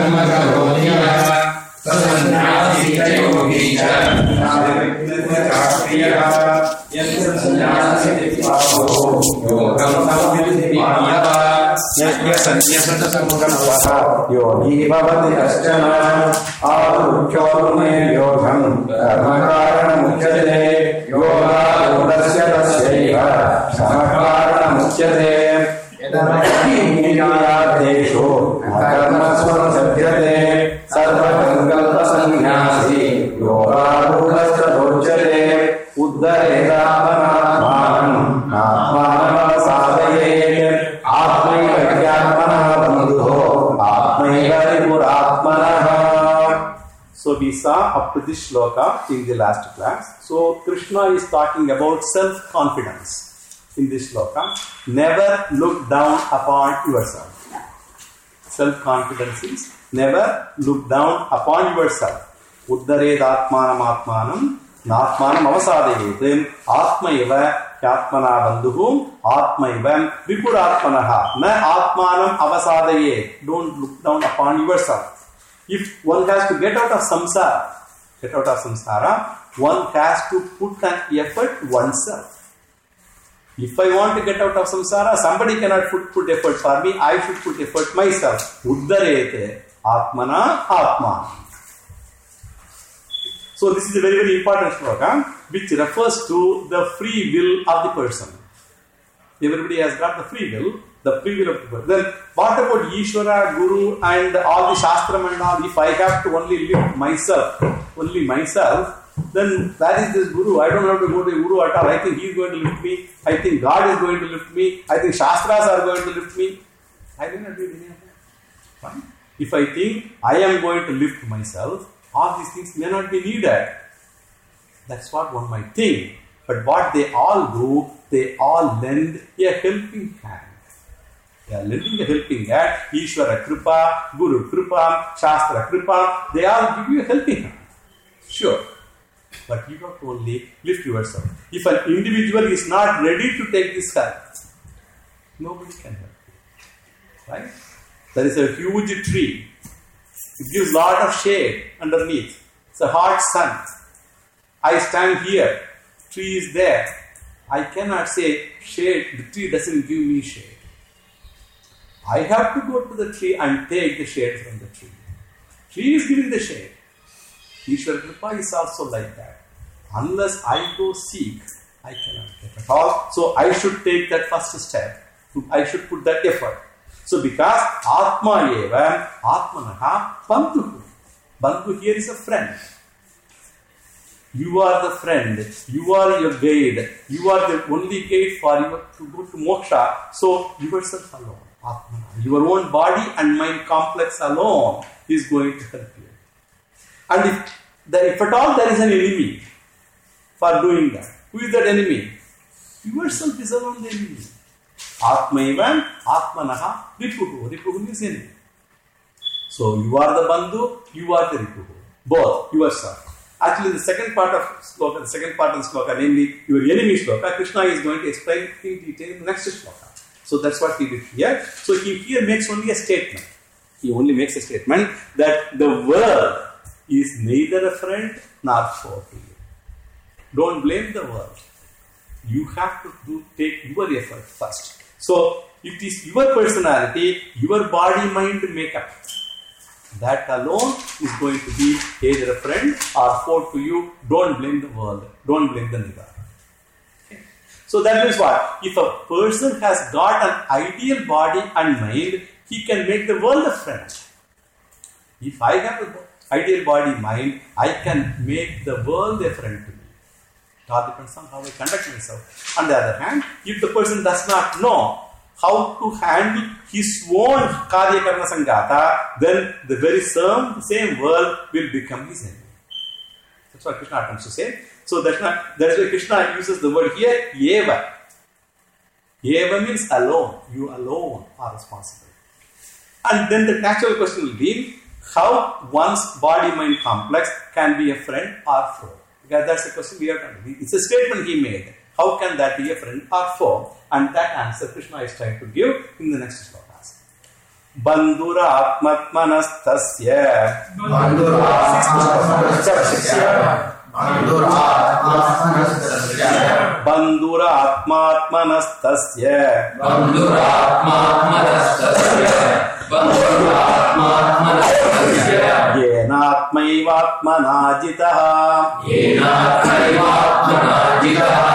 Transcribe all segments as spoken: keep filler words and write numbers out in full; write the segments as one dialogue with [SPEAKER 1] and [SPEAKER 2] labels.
[SPEAKER 1] योगी भवति कश्चन आरुख्योर्मे योगं कर्मकारणमुच्यते योगारूढस्य तस्यैव समकारणमुच्यते यदनक्तियादेशो कर्मसु सभ्यते सर्वसङ्कल्पसन्न्यासी योगारूढस्य दोच्यते उद्धरेदात्मनात्मानं आत्मानमवसादयेत् आत्मैव ह्यात्मनः बन्धुः आत्मैव रिपुरात्मनः.
[SPEAKER 2] So we saw up to this shloka in the last class. So Krishna is talking about self-confidence in this shloka. Never look down upon yourself. Self-confidence is never look down upon yourself. Uddared atmanam atmanam natmanam avasadayet atmaiva hyatmana bandhuhum atmaiva vipuratmanaha na atmanam avasadayet. Don't look down upon yourself. If one has to get out of samsara, get out of samsara, one has to put an effort oneself. If I want to get out of samsara, somebody cannot put, put effort for me. I should put effort myself. Uddarete atmana atman. So this is a very, very important shloka which refers to the free will of the person. Everybody has got the free will. The free will of the person. Then what about Ishvara, Guru and all the Shastram and all? If I have to only lift myself, only myself, then that is this Guru. I don't have to go to Guru at all. I think he is going to lift me. I think God is going to lift me. I think Shastras are going to lift me. I will not do any of that. Fine. If I think I am going to lift myself, all these things may not be needed. That's what one might think. But what they all do, they all lend a helping hand. They are lending a helping hand. Ishvara Kripa, Guru Kripa, Shastra Kripa, they all give you a helping hand. Sure. But you have to only lift yourself. If an individual is not ready to take this help, nobody can help you. Right? There is a huge tree. It gives a lot of shade underneath. It's a hot sun. I stand here. Tree is there. I cannot say shade. The tree doesn't give me shade. I have to go to the tree and take the shade from the tree. Tree is giving the shade. Ishvara Kripa is also like that. Unless I go seek, I cannot get at all. So I should take that first step. I should put that effort. So because Atma eva Atmanaha Bandhuhu. Bandhu here is a friend. You are the friend. You are your guide. You are the only guide for you to go to moksha. So yourself alone. Atmana. Your own body and mind complex alone is going to help you. And if, the, if at all there is an enemy for doing that, who is that enemy? Yourself is alone the enemy. Atmaivan, Atmanaha, Ripuhu. Ripuhu means enemy. So you are the Bandhu, you are the Ripuhu. Both, yourself. Actually, the second part of sloka, the second part of the sloka, namely your enemy sloka, Krishna is going to explain in detail in the next sloka. So that's what he did here. So he here makes only a statement. He only makes a statement that the world is neither a friend nor foe to you. Don't blame the world. You have to do, take your effort first. So it is your personality, your body, mind makeup. That alone is going to be either a friend or foe to you. Don't blame the world. Don't blame the Nidara. Okay. So that means what? If a person has got an ideal body and mind, he can make the world a friend. If I have an ideal body mind, I can make the world a friend to me. It all depends on how I conduct myself. On the other hand, if the person does not know how to handle his own karya karna sangata, then the very same, same world will become his enemy. That's what Krishna comes to say. So that's not, that's why Krishna uses the word here, eva. Eva means alone. You alone are responsible. And then the natural question will be, how one's body-mind complex can be a friend or foe? Because that's the question we have to answer. It's a statement he made. How can that be a friend or foe? And that answer Krishna is trying to give in the next slokas. Bandhuratmatmanastasya.
[SPEAKER 3] Bandhuratmatmanastasya. Bandhuratmatmanastasya.
[SPEAKER 2] Bandhuratmatmanastasya.
[SPEAKER 3] Bandhuratmatmanastasya. Bandhuratmatmanastasya.
[SPEAKER 2] Yenatmaivatmanajitaha.
[SPEAKER 3] Yenatmaivatmanajitaha.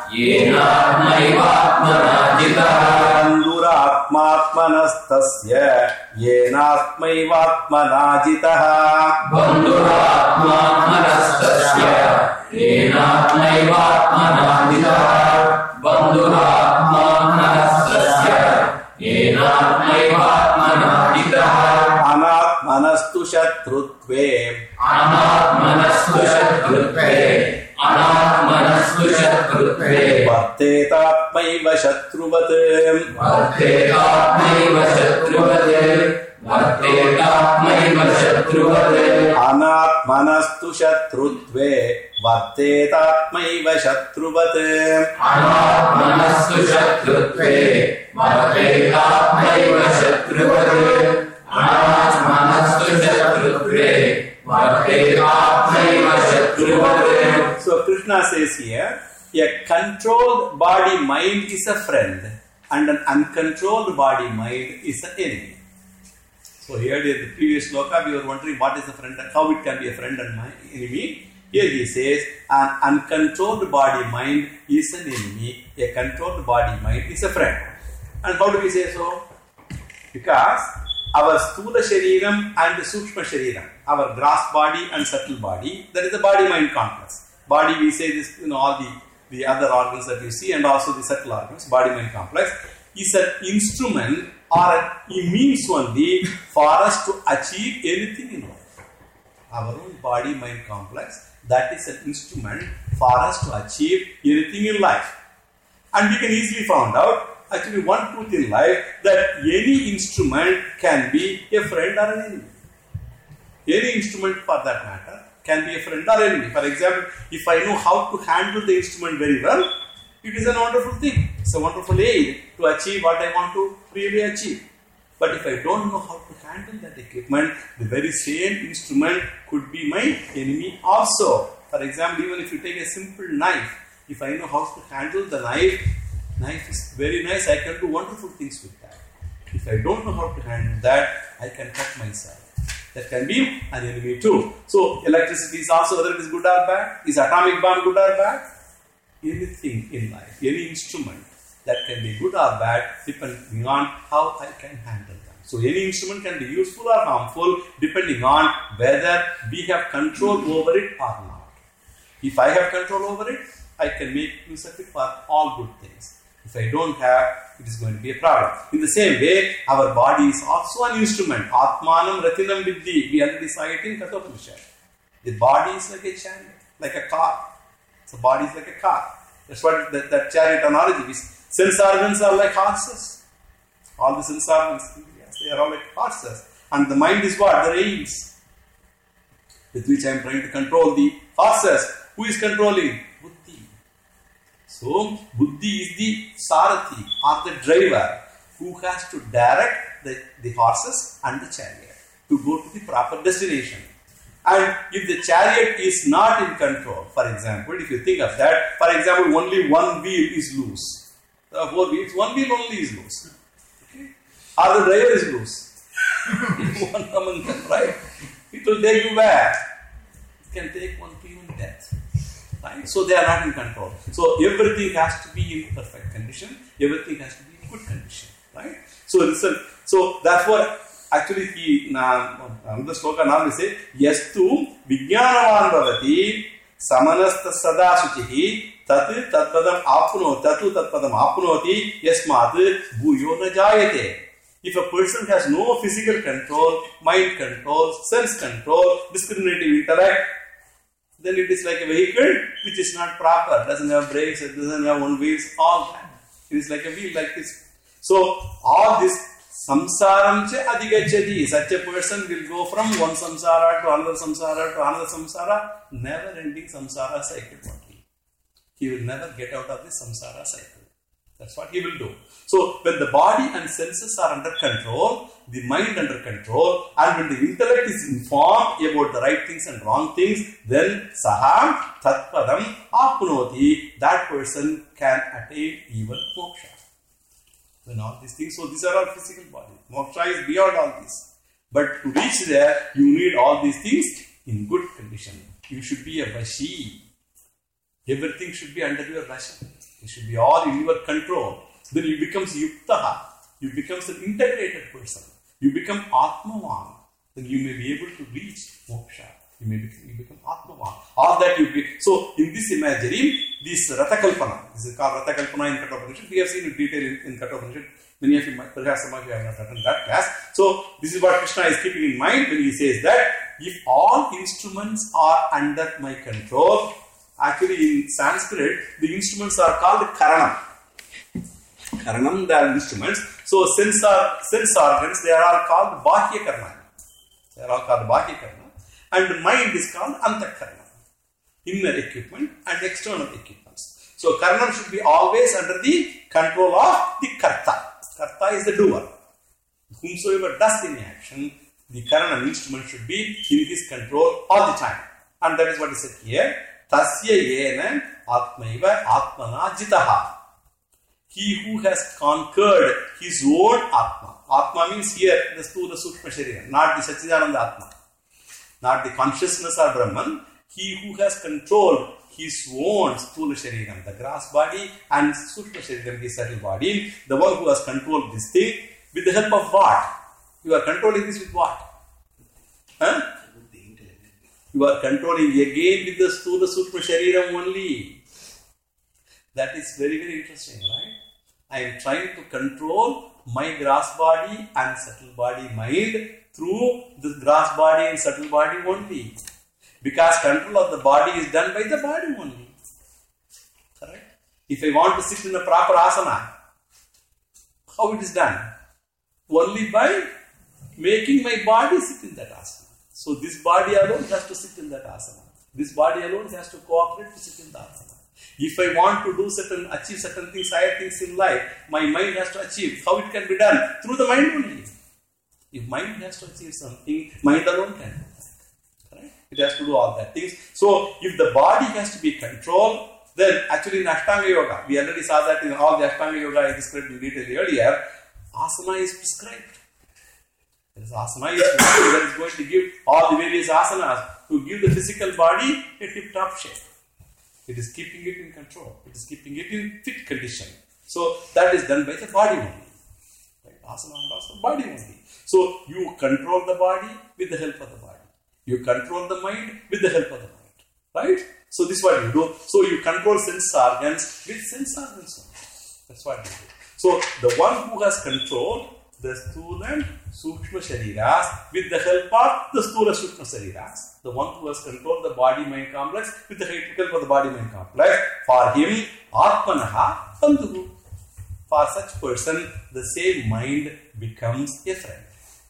[SPEAKER 3] Yenatmaivatmanajitaha.
[SPEAKER 2] Bandhuratmatmanastasya. Yenatmaivatmanajitaha.
[SPEAKER 3] Bandhuratmatmanastasya. Yenatmaivatmanajitaha. Bandhuratmatmanastasya. Yenatmaivatmanajitaha.
[SPEAKER 2] Anatmanastu shatrutve.
[SPEAKER 3] Anatmanastu shatrutve. Anatmanastu shatrutve.
[SPEAKER 2] Vartetatmaiva shatruvat.
[SPEAKER 3] Vartetatmaiva shatruvat. Vartetatmaiva shatruvat.
[SPEAKER 2] Anatmanastu shatrutve. Vartetatmaiva shatruvat.
[SPEAKER 3] Anatmanastu shatrutve. Vartetatmaiva shatruvat. Anatmanastu shatrutve. Vartetatmaiva shatruvat.
[SPEAKER 2] So Krishna says here, a controlled body mind is a friend and an uncontrolled body mind is an enemy. So here in the previous sloka we were wondering what is a friend and how it can be a friend and my enemy. Here he says an uncontrolled body mind is an enemy, a controlled body mind is a friend. And how do we say so? Because our Stula Shariram and the Sukshma Shariram, our gross body and subtle body, that is the body-mind complex. Body, we say this, you know, all the, the other organs that you see and also the subtle organs, body-mind complex, is an instrument or a means only for us to achieve anything in life. Our own body-mind complex, that is an instrument for us to achieve anything in life. And we can easily find out, actually one truth in life, that any instrument can be a friend or an enemy. Any instrument for that matter can be a friend or enemy. For example, if I know how to handle the instrument very well, it is a wonderful thing. It's a wonderful aid to achieve what I want to really achieve. But if I don't know how to handle that equipment, the very same instrument could be my enemy also. For example, even if you take a simple knife, if I know how to handle the knife, knife is very nice, I can do wonderful things with that. If I don't know how to handle that, I can cut myself. That can be an enemy too. So electricity is also, whether it is good or bad. Is atomic bomb good or bad? Anything in life, any instrument that can be good or bad depending on how I can handle them. So any instrument can be useful or harmful depending on whether we have control over it or not. If I have control over it, I can make use of it for all good things. If I don't have, it is going to be a problem. In the same way, our body is also an instrument. Atmanam ratinam viddhi. We already saw it in Kathopanishad. The body is like a chariot, like a car. So body is like a car. That's what that, that chariot analogy is. Sense organs are like horses. All the sense organs, yes, they are all like horses. And the mind is what? The reins. With which I am trying to control the horses. Who is controlling? Buddhi. So, Buddhi is the Sarathi or the driver who has to direct the, the horses and the chariot to go to the proper destination. And if the chariot is not in control, for example, if you think of that, for example, only one wheel is loose. The four wheels, one wheel only is loose. Okay? Or the driver is loose. One among them, right? It will take you where? It can take one to even death. Right? So they are not in control. So everything has to be in perfect condition. Everything has to be in good condition. Right? So listen. So therefore, actually, he another sloka now say yastu vijnanavan bhavati samanasta sada suchihi tat tatpadam apno tatu tatpadam apnoti yasmat bhuyo na jayate. If a person has no physical control, mind control, sense control, discriminative intellect, then it is like a vehicle which is not proper, doesn't have brakes, it doesn't have one wheels, all that. It is like a wheel like this. So all this samsaram che adhigachati. Such a person will go from one samsara to another samsara to another samsara, never ending samsara cycle only. He will never get out of the samsara cycle. That's what he will do. So, when the body and senses are under control, the mind under control, and when the intellect is informed about the right things and wrong things, then saham tatpadam apnoti, that person can attain even moksha. When all these things, so these are all physical bodies. Moksha is beyond all this. But to reach there, you need all these things in good condition. You should be a vashi. Everything should be under your vasha. It should be all in your control. Then you become yuktaha. You become an integrated person. You become atmavan. Then you may be able to reach moksha. You may become, you become atmavan. All that you be. So in this imagery, this Ratakalpana, this is called Ratakalpana in Kathopanishad. We have seen in detail in, in Kathopanishad. Many of you, perhaps some of you have not attended that class. So this is what Krishna is keeping in mind when he says that if all instruments are under my control, actually in Sanskrit, the instruments are called karanam. Karanam, they are instruments. So sense, are, sense organs, they are all called bahya karana. They are all called bahya karana. And mind is called antakarana. Inner equipment and external equipments. So karanam should be always under the control of the karta. Karta is the doer. Whomsoever does any action, the karanam instrument should be in his control all the time. And that is what is said here. Tasya yena atmaiva atmana jitaha. He who has conquered his own Atma. Atma means here the Sthula Sukshma Sharira, not the Satchidananda Atma, not the consciousness of Brahman. He who has controlled his own Sthula Shariram, the grass body, and Sukshma Shariram, the subtle body, the one who has controlled this thing, with the help of what? You are controlling this with what? Huh? You are controlling again with the Sthula Sukshma Shariram only. That is very, very interesting, right? I am trying to control my grass body and subtle body mind through the grass body and subtle body only. Because control of the body is done by the body only. Correct? If I want to sit in a proper asana, how it is done? Only by making my body sit in that asana. So this body alone has to sit in that asana. This body alone has to cooperate to sit in the asana. If I want to do certain, achieve certain things, higher things in life, my mind has to achieve. How it can be done? Through the mind only. If mind has to achieve something, mind alone can do that. Correct? It has to do all that things. So, if the body has to be controlled, then actually in Ashtanga Yoga, we already saw that in all the Ashtanga Yoga I described in detail earlier, asana is prescribed. There is asana is prescribed that is going to give all the various asanas to give the physical body a tip-top shape. It is keeping it in control. It is keeping it in fit condition. So that is done by the body only. Right? Asana and asana, body only. So you control the body with the help of the body. You control the mind with the help of the mind. Right? So this is what you do. So you control sense organs with sense organs only. That's what you do. So the one who has control the Sthula and Sukshma Shariras with the help of the Sthula Sukshma Shariras. The one who has controlled the body-mind complex with the help of the body-mind complex. For him, Atmanaha Bandhu. For such person, the same mind becomes a friend.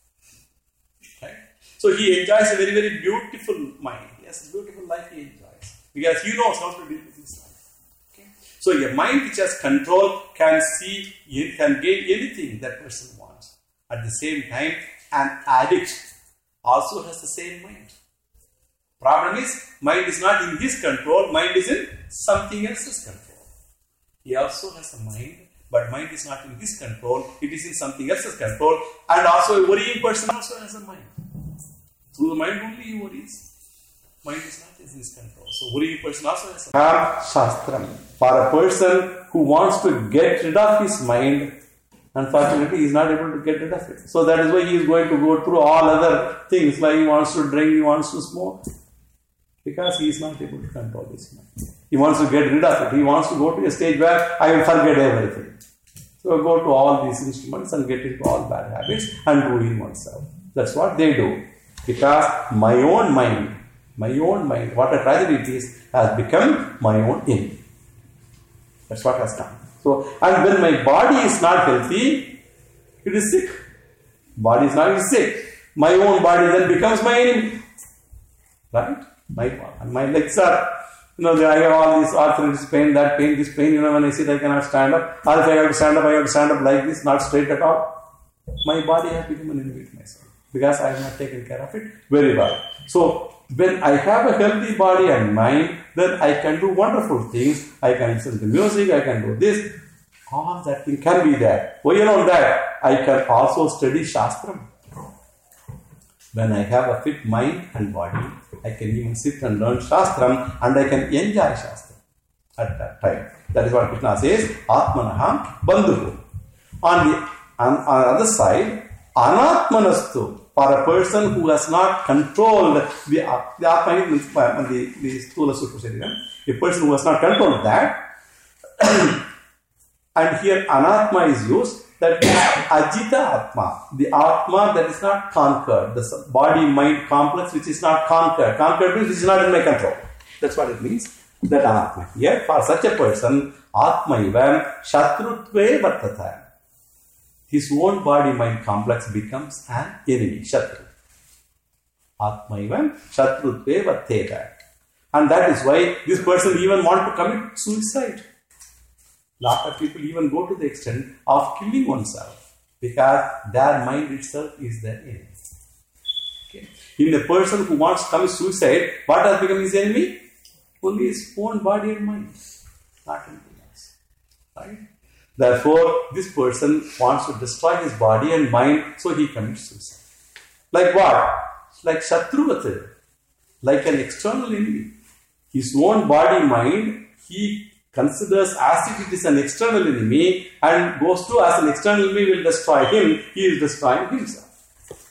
[SPEAKER 2] Right? So he enjoys a very, very beautiful mind. Yes, a beautiful life he enjoys. Because he knows how to deal with his life. Okay? So a mind which has control can see, can gain anything that person wants. At the same time, an addict also has the same mind. Problem is, mind is not in his control, mind is in something else's control. He also has a mind, but mind is not in his control, it is in something else's control. And also a worrying person also has a mind. Through the mind only he worries. Mind is not in his control. So worrying person also has a mind. Shastram. For a person who wants to get rid of his mind, unfortunately, he is not able to get rid of it. So that is why he is going to go through all other things, like he wants to drink, he wants to smoke. Because he is not able to control his mind. He wants to get rid of it. He wants to go to a stage where I will forget everything. So go to all these instruments and get into all bad habits and ruin oneself. That's what they do. Because my own mind, my own mind, what a tragedy it is, has become my own enemy. That's what has come. So, and when my body is not healthy, it is sick. Body is not sick. My own body then becomes my enemy. Right? My, my legs are You know, I have all this arthritis pain, that pain, this pain. You know, when I sit, I cannot stand up. Or if I have to stand up, I have to stand up like this, not straight at all. My body has become an enemy to myself because I have not taken care of it very well. So, when I have a healthy body and mind, then I can do wonderful things. I can listen to music, I can do this. All that thing can be there. Why around that? I can also study Shastram. When I have a fit mind and body, I can even sit and learn Shastram and I can enjoy Shastram at that time. That is what Krishna says, Atmanaham Bandhu. On the, on, on the other side, Anatmanastu, for a person who has not controlled the, the Atma, the, the Sthula Sukha Sharira, a person who has not controlled that, and here Anatma is used, that is Ajita Atma, the Atma that is not conquered, the body-mind complex which is not conquered. Conquered means which is not in my control. That's what it means, that Anatma. Here, for such a person, Atma ivam Shatrutve Vartata. His own body-mind complex becomes an enemy, Shatru. Atma ivam Shatrutve Varteta. And that is why this person even want to commit suicide. Lot of people even go to the extent of killing oneself because their mind itself is their enemy. Okay. In a person who wants to commit suicide, what has become his enemy? Only his own body and mind, not anything else. Right? Therefore, this person wants to destroy his body and mind, so he commits suicide. Like what? Like Shatruvata, like an external enemy. His own body, mind, he considers as if it is an external enemy and goes to as an external enemy will destroy him, he is destroying himself.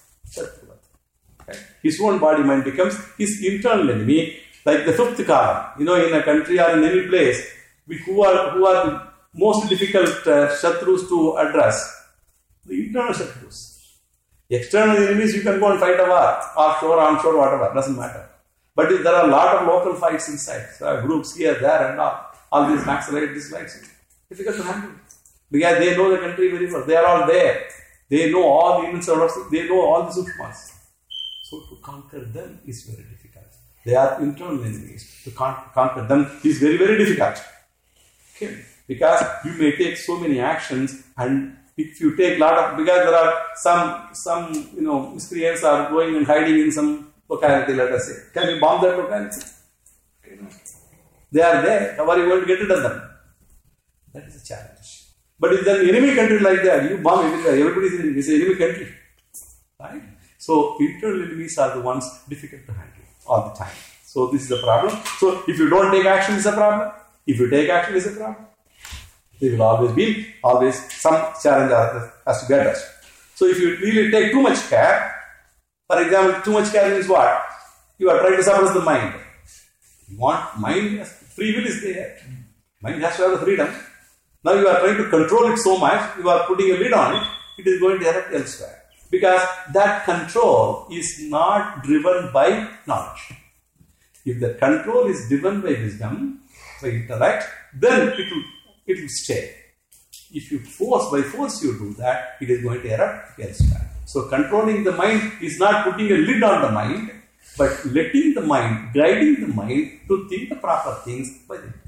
[SPEAKER 2] Okay. His own body mind becomes his internal enemy, like the fifth column. You know, in a country or in any place, we, who are who are the most difficult uh, shatrus to address? The internal shatrus. External enemies you can go and fight a war, offshore, onshore, whatever, doesn't matter. But if there are a lot of local fights inside, so groups here, there and all, all these Naxalite dislikes, difficult to handle. Because they know the country very well. They are all there. They know all the ins and outs. They know all the sukshmas. So to conquer them is very difficult. They are internal enemies. To con- conquer them is very, very difficult. Okay. Because you may take so many actions, and if you take lot of, because there are some, some, you know, miscreants are going and hiding in some locality, let us say. Can you bomb that locality? Okay, no. They are there. How are you going to get rid of them? That is a challenge. But if there is an enemy country like that, you bomb everywhere. Everybody is an enemy. It's an enemy country. Right? So, internal enemies are the ones difficult to handle all the time. So, this is the problem. So, if you don't take action, it's a problem. If you take action, it's a problem. There will always be, always some challenge has to get us. So, if you really take too much care, for example, too much care means what? You are trying to suppress the mind. You want mind, free will is there. Mind has to have the freedom. Now you are trying to control it so much, you are putting a lid on it, it is going to erupt elsewhere. Because that control is not driven by knowledge. If the control is driven by wisdom, by intellect, then it will, it will stay. If you force, by force you do that, it is going to erupt elsewhere. So controlling the mind is not putting a lid on the mind, but letting the mind, guiding the mind to think the proper things by the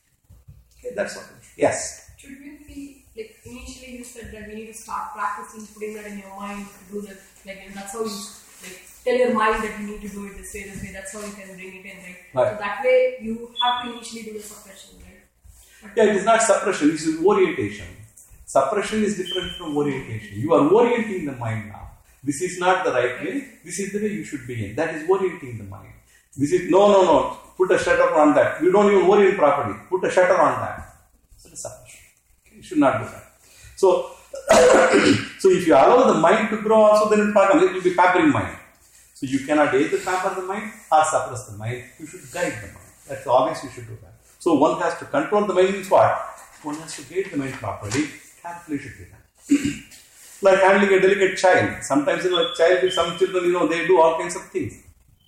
[SPEAKER 2] Okay, that's what. Yes.
[SPEAKER 4] Should we be, like, initially you said that we need to start practicing putting that in your mind to do that, like, and that's how you, like, tell your mind that you need to do it this way, this way, that's how you can bring it in, right? right. So that way you have to initially do the suppression, right? But
[SPEAKER 2] yeah, it is not suppression, it is orientation. Suppression is different from orientation. You are orienting the mind now. This is not the right way, this is the way you should be in. That is orienting the mind. This is, no, no, no, put a shutter on that. You don't even orient properly. Put a shutter on that. So it's suppression. You should not do that. So, so if you allow the mind to grow also, then it will be pampering mind. So you cannot either pamper the mind or suppress the mind. You should guide the mind. That's always you should do that. So one has to control the mind means what? One has to guide the mind properly. Carefully should be done. Like handling a delicate child. Sometimes, you know, a child, some children, you know, they do all kinds of things.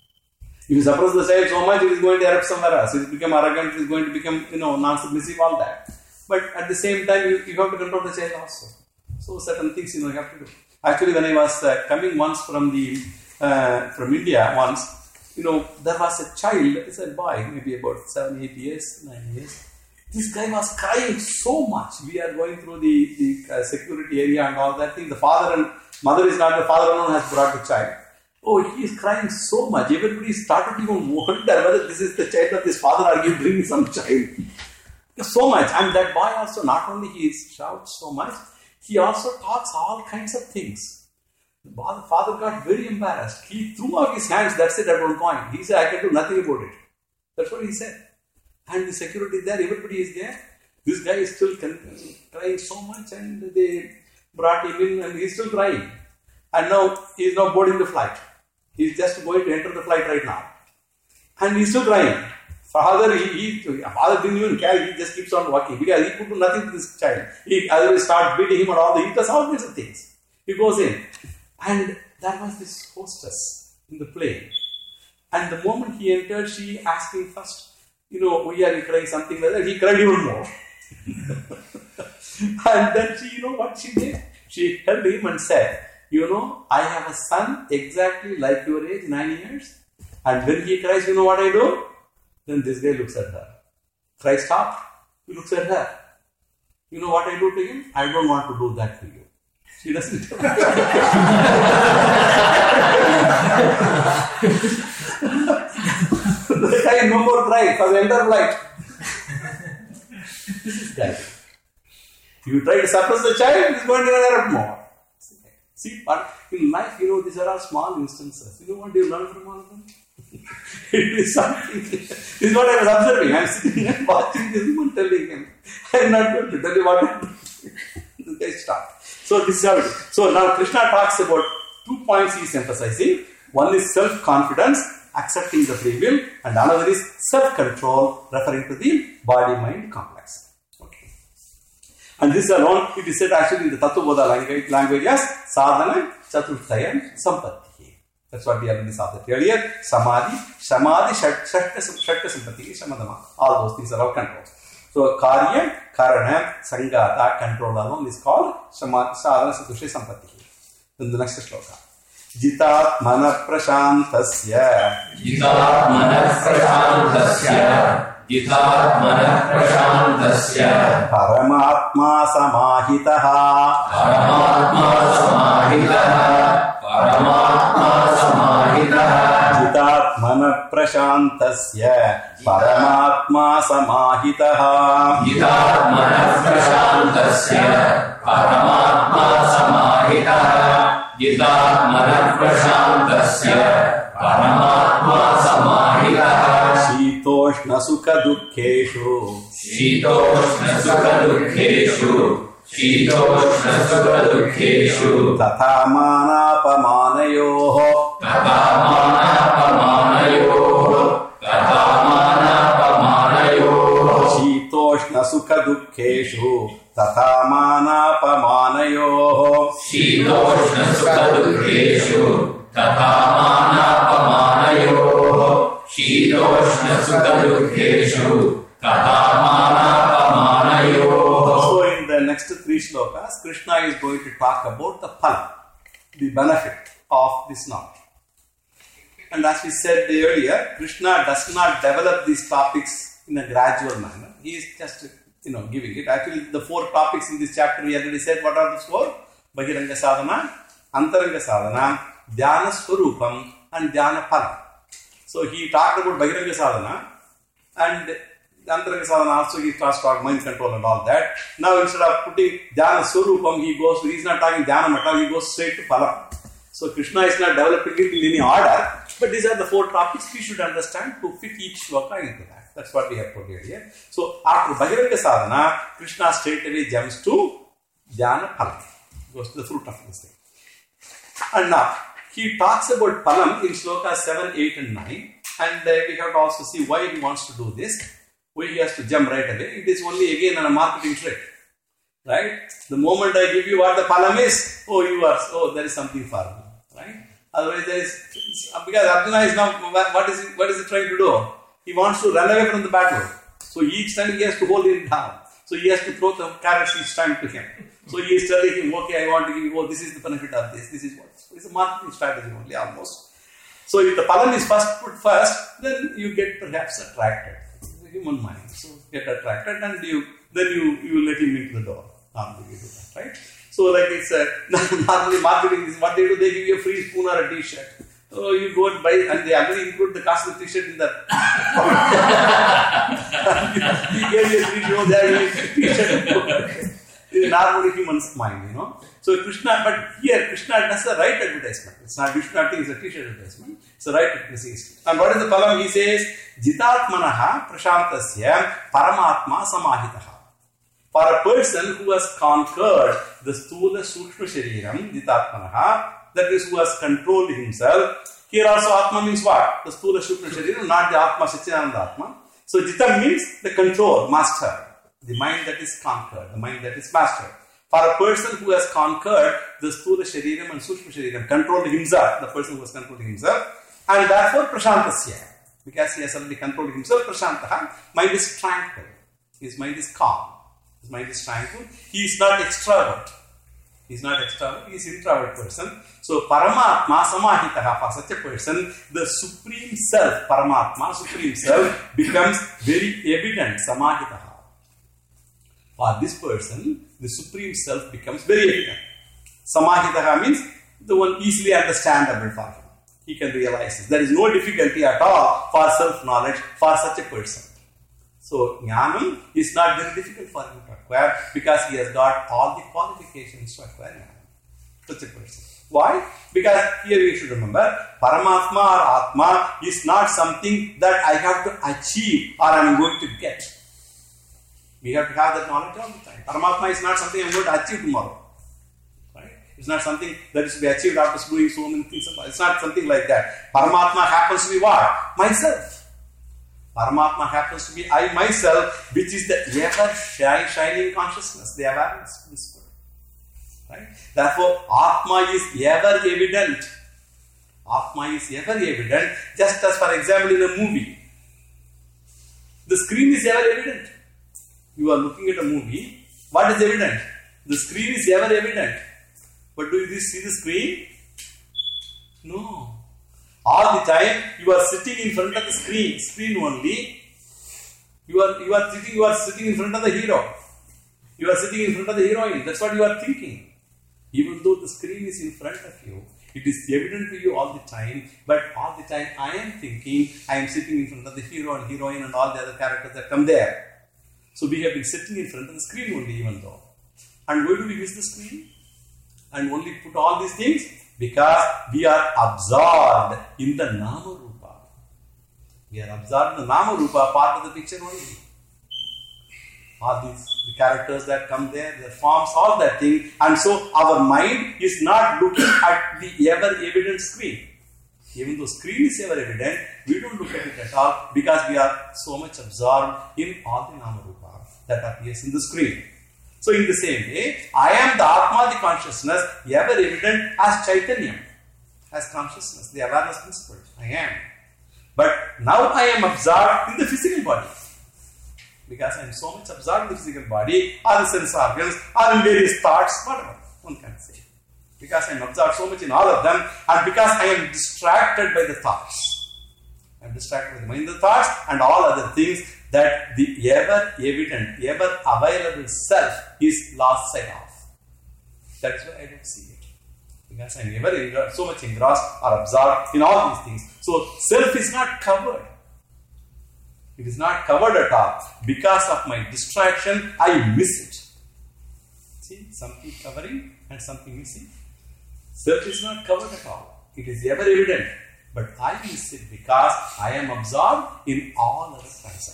[SPEAKER 2] If you suppress the child so much, it is going to erupt somewhere else. It will become arrogant, it is going to become, you know, non-submissive, all that. But at the same time, you, you have to control the child also. So certain things, you know, you have to do. Actually, when I was uh, coming once from the uh, from India once, you know, there was a child, it's a boy, maybe about seven, eight years, nine years. This guy was crying so much. We are going through the, the uh, security area and all that thing. The father and mother is not, the father alone has brought the child. Oh, he is crying so much. Everybody started to even wonder whether this is the child of this father or he is bringing some child. So much. And that boy also, not only he shouts so much, he also talks all kinds of things. The father got very embarrassed. He threw out his hands, that's it, at one point. He said, I can do nothing about it. That's what he said. And the security is there, everybody is there. This guy is still crying so much, and they brought him in and he's still crying. And now he is now boarding the flight. He's just going to enter the flight right now. And he's still crying. Father, he, he, father didn't even care, he just keeps on walking because he could do nothing to this child. He otherwise start beating him and all the, he does all kinds of things. He goes in. And there was this hostess in the plane. And the moment he entered, she asked him first, you know, why are you crying, something like that. He cried even more. And then she, you know what she did? She held him and said, you know, I have a son exactly like your age, nine years. And when he cries, you know what I do? Then this guy looks at her. Cry stop. He looks at her. You know what I do to him? I don't want to do that to you. She doesn't. The guy no more cry for the entire flight. This is guy. You try to suppress the child, he's going to erupt more. See, but in life, you know, these are all small instances. You know what you learn from all of them? It is something. This is what I was observing. I am sitting and watching this woman telling him, I am not going to tell you what I do. This guy stopped. So this is how it is. So now Krishna talks about two points he is emphasizing. One is self-confidence, accepting the free will, and another is self-control, referring to the body-mind complex. Okay. And this alone, it is said actually in the Tattvabodha language, language as sadhana, chaturthaya, sampatti. That's what we have already saw that earlier. Samadhi, samadhi, shakta sampatti, shamadama. All those things are all controls. So karya, karana, sangata, control alone is called samadhi, sadhana, chaturthaya, sampatti. Then the next shloka. Jitat mana prashantasya.
[SPEAKER 3] Jitat mana prashantasya. Jitat mana prashantasya.
[SPEAKER 2] Paramatma samahitaha.
[SPEAKER 3] Paramatma samahitaha. Paramatma samahitaha.
[SPEAKER 2] Jitat mana prashantasya. Paramatma samahitaha.
[SPEAKER 3] Jitat mana prashantasya. Paramatma samahitaha. Jitat mana prashantasya. Paramatma samahitaha.
[SPEAKER 2] Shitoshna sukha dukkeshu.
[SPEAKER 3] Shitoshna sukha dukkeshu. Shitoshna sukha dukkeshu.
[SPEAKER 2] Tatha manapamanayoho.
[SPEAKER 3] Tatha manapamanayoho. Tatha manapamanayoho.
[SPEAKER 2] Shitoshna sukha dukkeshu. Tatha manapamanayoho.
[SPEAKER 3] Shitoshna sukha dukkeshu. Tatha manapamanayoho. Shitoshna sukha dukkeshu. Tatha manapamanayoho.
[SPEAKER 2] So in the next three shlokas, Krishna is going to talk about the phala, the benefit of this knowledge. And as we said earlier, Krishna does not develop these topics in a gradual manner. He is just, you know, giving it. Actually, the four topics in this chapter we already said. What are those four? Bhagiranga sadhana, Antaranga sadhana, Dhyana swarupam, and Dhyana phala. So he talked about Bhagiranga sadhana, and Antaranga sadhana also he starts talking mind control and all that. Now instead of putting Dhyana swarupam, he goes, he is not talking Dhyana mata, he goes straight to phala. So Krishna is not developing it in any order, but these are the four topics we should understand to fit each shloka into that. That's what we have put here. So after Bhagiranga sadhana, Krishna straight away jumps to Dhyana phala. Goes to the fruit of this thing. And now, he talks about phalam in shloka seven, eight and nine. And uh, we have to also see why he wants to do this. Why he has to jump right away. It is only again a marketing trick. Right? The moment I give you what the phalam is, oh, you are, oh, there is something for me. Right? Otherwise, there is, because Arjuna is now, what is, he, what is he trying to do? He wants to run away from the battle. So each time he has to hold him down. So he has to throw the carrots each time to him. So he is telling him, okay, I want to give you, oh, this is the benefit of this. This is what. So it's a marketing strategy only, almost. So if the palam is first put first, then you get perhaps attracted. It's the human mind. So get attracted and you then you, you let him into the door. Normally you do that, right? So like it's a, normally marketing is what they do, they give you a free spoon or a t-shirt. So you go and buy, and they already include the cost of the t-shirt in that. He gave you a free show, there is a t-shirt. It's normally human's mind, you know. So Krishna, but here Krishna does the right advertisement. It's not Vishnu acting, it's a t-shirt advertisement. It's the right advertisement. And what is the palam? He says, Jitatmanaha prashantasya paramatma samahitaha. For a person who has conquered the stula sukshma shariram, Jitatmanaha, that is who has controlled himself. Here also Atma means what? The stula sukshma shariram, not the Atma, Satchidananda Atma. So Jita means the control, master. The mind that is conquered, the mind that is mastered. For a person who has conquered the stula shariram and sukshma shariram, controlled himself, the person who has controlled himself, and therefore prashantasya, because he has already controlled himself, prashantaha, mind is tranquil. His mind is calm. His mind is tranquil. He is not extrovert. He is not extrovert. He is introvert person. So Paramatma samahitaha, for such a person, the supreme self, Paramatma, supreme self, becomes very evident, samahitaha. For this person, the supreme self becomes very evident. Samahitaha means the one easily understandable for him. He can realize this. There is no difficulty at all for self-knowledge for such a person. So, Jnanam is not very difficult for him to acquire because he has got all the qualifications to acquire Jnanam. Such a person. Why? Because here we should remember, Paramatma or Atma is not something that I have to achieve or I am going to get. We have to have that knowledge all the time. Paramatma is not something I am going to achieve tomorrow. Right? It's not something that is to be achieved after doing so many things. It's not something like that. Paramatma happens to be what? Myself. Paramatma happens to be I myself, which is the ever shining consciousness, the awareness principle. Right? Therefore, Atma is ever evident. Atma is ever evident, just as, for example, in a movie. The screen is ever evident. You are looking at a movie. What is evident? The screen is ever evident. But do you see the screen? No. All the time you are sitting in front of the screen, screen only. You are you are sitting you are sitting in front of the hero. You are sitting in front of the heroine. That's what you are thinking. Even though the screen is in front of you, it is evident to you all the time. But all the time I am thinking, I am sitting in front of the hero and heroine and all the other characters that come there. So we have been sitting in front of the screen only, even though. And why do we use the screen? And only put all these things? Because we are absorbed in the Nama Rupa. We are absorbed in the Nama Rupa, part of the picture only. All these the characters that come there, their forms, all that thing. And so our mind is not looking at the ever evident screen. Even though screen is ever evident, we don't look at it at all because we are so much absorbed in all the Nama Rupa that appears in the screen. So in the same way, I am the Atma, the consciousness, ever evident as Chaitanya, as consciousness, the awareness principle. I am. But now I am absorbed in the physical body. Because I am so much absorbed in the physical body, or the sense organs, or in various thoughts, whatever one can say. Because I am absorbed so much in all of them, and because I am distracted by the thoughts. I am distracted by the mind, the thoughts, and all other things, that the ever evident, ever available self is lost sight of. That is why I don't see it. Because I am ever engrossed, so much engrossed or absorbed in all these things. So self is not covered. It is not covered at all. Because of my distraction, I miss it. See, something covering and something missing. Self is not covered at all. It is ever evident. But I miss it because I am absorbed in all other transactions.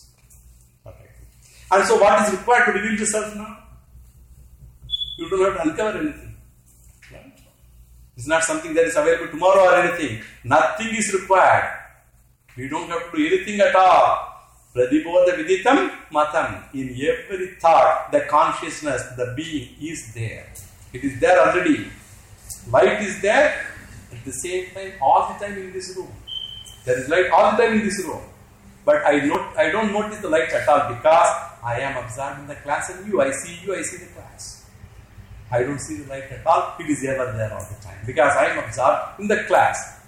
[SPEAKER 2] And so what is required to reveal the self now? You don't have to uncover anything. Right? It's not something that is available tomorrow or anything. Nothing is required. We don't have to do anything at all. Pradibodha viditam matam. In every thought, the consciousness, the being is there. It is there already. Light is there at the same time, all the time in this room. There is light all the time in this room. But I, not, I don't notice the light at all because I am absorbed in the class and you. I see you, I see the class. I don't see the light at all. It is ever there all the time. Because I am absorbed in the class.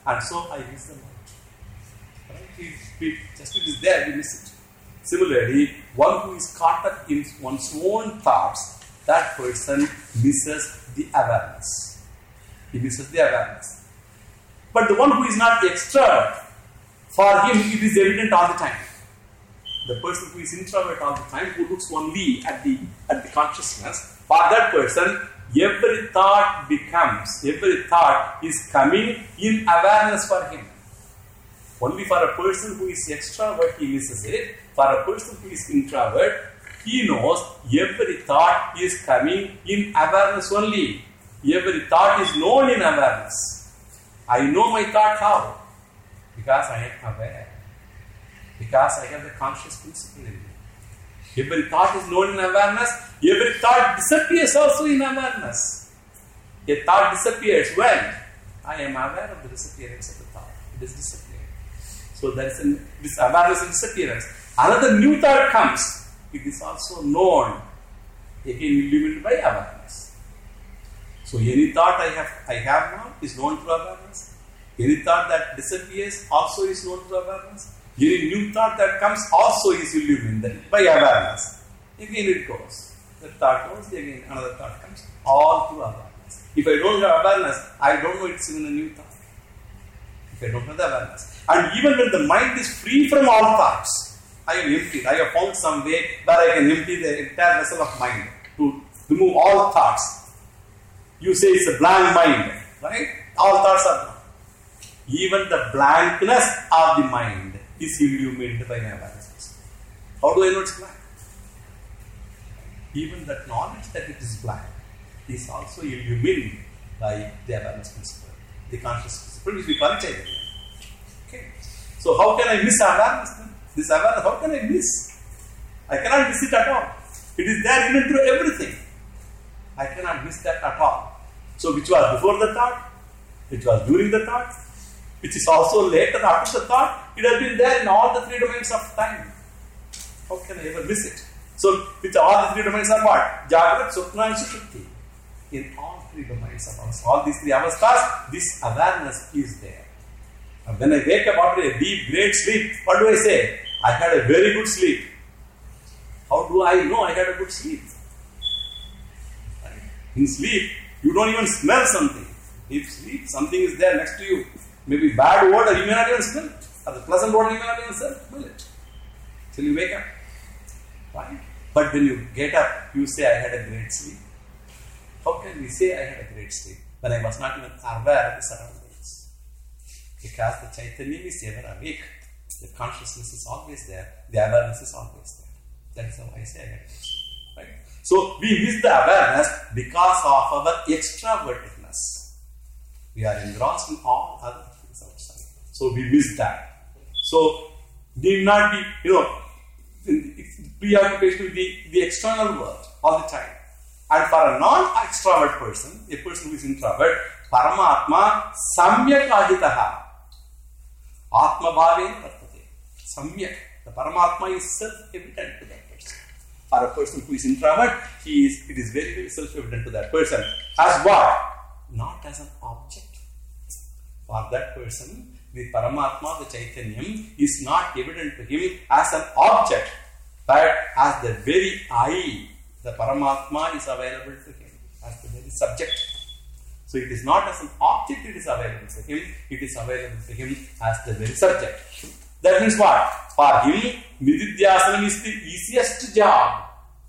[SPEAKER 2] and so I miss the light. Right? We, we, just it is there, we miss it. Similarly, one who is caught up in one's own thoughts, that person misses the awareness. He misses the awareness. But the one who is not extrovert, for him it is evident all the time. The person who is introvert all the time, who looks only at the at the consciousness, for that person, every thought becomes, every thought is coming in awareness for him. Only for a person who is extrovert, he misses it. For a person who is introvert, he knows every thought is coming in awareness only. Every thought is known in awareness. I know my thought how? Because I am aware. Because I have the conscious principle in me. Every thought is known in awareness. Every thought disappears also in awareness. A thought disappears when? I am aware of the disappearance of the thought. It is disappearing. So there is an, this awareness of disappearance. Another new thought comes. It is also known. Again illuminated by awareness. So any thought I have I have now is known through awareness. Any thought that disappears also is known through awareness. Any new thought that comes also is illuminated by awareness. Again it goes. The thought goes, again another thought comes. All through awareness. If I don't have awareness, I don't know it's even a new thought. If I don't have the awareness. And even when the mind is free from all thoughts, I am emptied. I have found some way that I can empty the entire vessel of mind to remove all thoughts. You say it's a blank mind, right? All thoughts are gone. Even the blankness of the mind is illuminated by my awareness. How do I know it's blank? Even that knowledge that it is blank is also illuminated by the awareness principle, the conscious principle, which we call it Chaitanya. Okay. So how can I miss awareness then? This awareness, how can I miss? I cannot miss it at all. It is there even through everything. I cannot miss that at all. So which was before the thought, which was during the thought, which is also later after the thought, it has been there in all the three domains of time. How can I ever miss it? So which all the three domains are what? Jagrat, Swapna and Sushupti. In all three domains of us, all these three avasthas, this awareness is there. And when I wake up after a deep, great sleep, what do I say? I had a very good sleep. How do I know I had a good sleep? Right? In sleep, you don't even smell something. If sleep, something is there next to you. Maybe bad odor, you may not even smell it. Or the pleasant odor, you may not even smell it. Till you wake up. Right? But when you get up, you say, I had a great sleep. How can we say I had a great sleep when I was not even aware of the surroundings? Because the Chaitanya is ever awake. The consciousness is always there. The awareness is always there. That is how I say I had a great sleep. Right? So we miss the awareness because of our extrovertedness. We are engrossed in all other things outside. So we miss that. So need not be, you know, preoccupation with the, the external world all the time. And for a non-extrovert person, a person who is introvert, Paramatma samyak ahitaha. Atma bhavena vartate. Samyak. The Paramatma is self-evident to that person. For a person who is introvert, he is, it is very, very self-evident to that person. As what? Not as an object. For that person, the Paramatma, the Chaitanyam, is not evident to him as an object, but as the very I. The Paramatma is available to him as the very subject. So it is not as an object it is available to him, it is available to him as the very subject. That means what? For him, Nididhyasanam is the easiest job.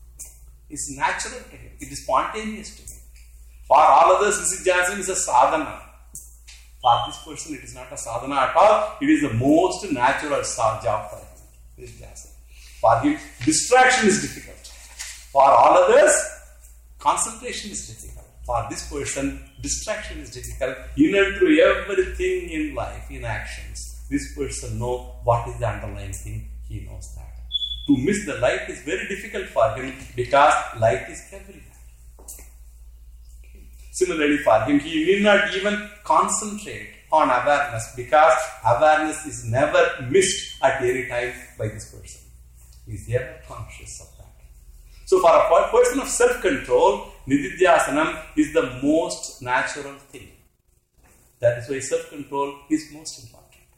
[SPEAKER 2] It's natural to him. It is spontaneous to him. For all others, Nididhyasanam is a sadhana. For this person, it is not a sadhana at all. It is the most natural job for him. For him, distraction is difficult. For all others, concentration is difficult. For this person, distraction is difficult. In and through everything in life, in actions, this person knows what is the underlying thing. He knows that. To miss the light is very difficult for him because light is everywhere. Okay. Similarly, for him, he need not even concentrate on awareness because awareness is never missed at any time by this person. He is ever conscious of that. So for a person of self-control, Nididhyasanam is the most natural thing. That is why self-control is most important.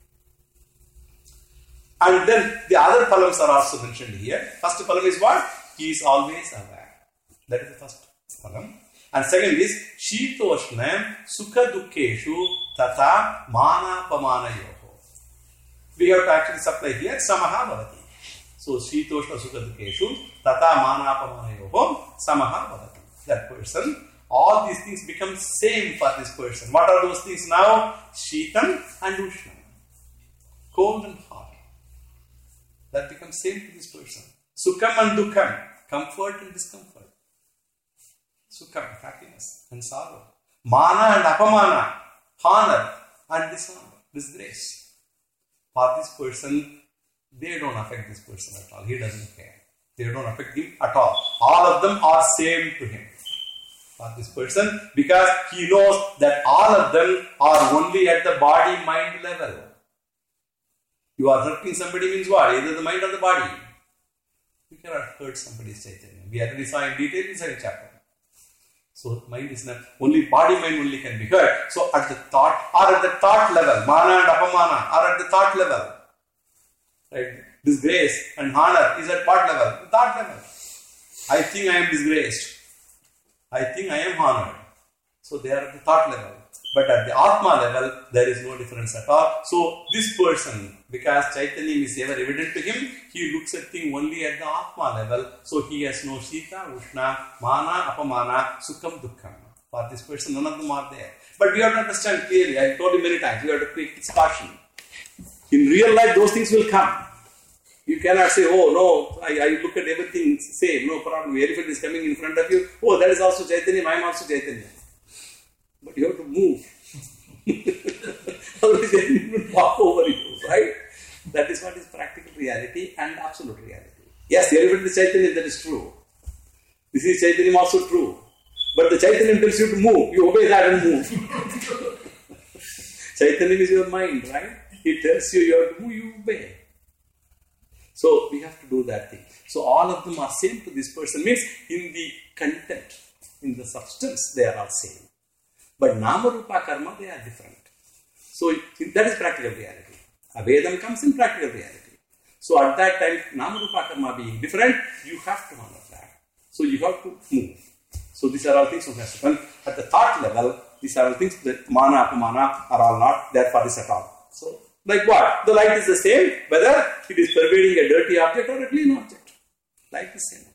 [SPEAKER 2] And then the other phalams are also mentioned here. First phalam is what? He is always aware. That is the first phalam. And second is Shitoshna Sukha Dukkeshu Tata Mana Pamana Yoho. We have to actually supply here Samaha Bhavati. So Shitoshna Sukha Dukkeshu Tata Mana Pamana Yoho Samaha Bhavati. That person, all these things become same for this person. What are those things now? Shitam and Ushna. Cold and hot. That becomes same to this person. Sukham and Dukkham. Comfort and discomfort. Sukham, happiness and sorrow. Mana and Apamana. Honor and dishonor. Disgrace. For this person, they don't affect this person at all. He doesn't care. They don't affect him at all. All of them are same to him. For this person, because he knows that all of them are only at the body-mind level. You are hurting somebody means what? Either the mind or the body. You cannot hurt somebody's Chaitanya. We already saw in detail inside the chapter. So mind is not, only body mind only can be hurt. So at the thought, or at the thought level, mana and apamana are at the thought level. Right? Disgrace and honor is at what level? The thought level. I think I am disgraced. I think I am honored. So they are at the thought level. But at the Atma level, there is no difference at all. So this person, because Chaitanya is ever evident to him, he looks at things only at the Atma level. So he has no Shita, Ushna, Mana, Apamana, Sukham, Dukkham. For this person, none of them are there. But we have to understand clearly, I told you many times, we have to take this caution. In real life, those things will come. You cannot say, oh no, I, I look at everything same, no problem. The elephant is coming in front of you. Oh, that is also Chaitanya, I am also Chaitanya. But you have to move. Otherwise, they will walk over you, right? That is what is practical reality and absolute reality. Yes, the elephant is Chaitanya, that is true. This is Chaitanya also true. But the Chaitanya tells you to move. You obey that and move. Chaitanya is your mind, right? It tells you you have to move, you obey. So we have to do that thing. So all of them are same to this person. Means in the content, in the substance, they are all same. But Nama Rupa Karma, they are different. So that is practical reality. Avedam comes in practical reality. So at that time, Nama Rupa Karma being different, you have to honor that. So you have to move. So these are all things that have to happen. At the thought level, these are all things that Mana, Apamana are all not there for this at all. So like what? The light is the same, whether it is pervading a dirty object or a clean object. Light is the same.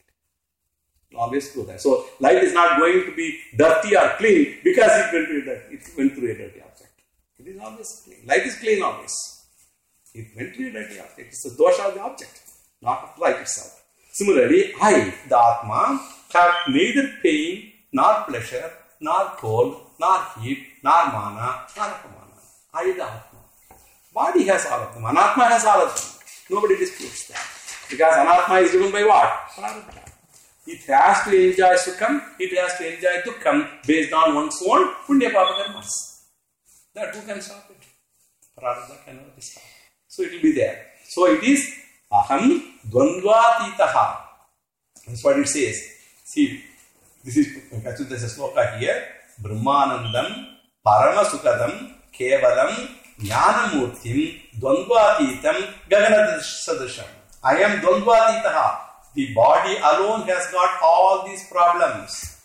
[SPEAKER 2] Always do that. So light is not going to be dirty or clean because it went through a dirty, it went through a dirty object. It is always clean. Light is clean always. It went through a dirty object. It's the dosha of the object, not of light itself. Similarly, I, the Atma, have neither pain, nor pleasure, nor cold, nor heat, nor mana, nor apamana. I, the Atma. Body has all of them. Anatma has all of them. Nobody disputes that. Because Anatma is driven by what? Prarabdha. It has to enjoy Sukham, it has to enjoy Dukkham based on one's own Punya Papa Karmas. That who can stop it? Prarabdha cannot be stopped. So it will be there. So it is Aham Dvandvatitaha. That's what it says. See, this is actually there's a sloka here. Brahmanandam, Parama Sukadam, Kevalam, Jnanamurthim, Dvandvatitam, Gaganadasadrisham. I am Dvandvatitaha. The body alone has got all these problems.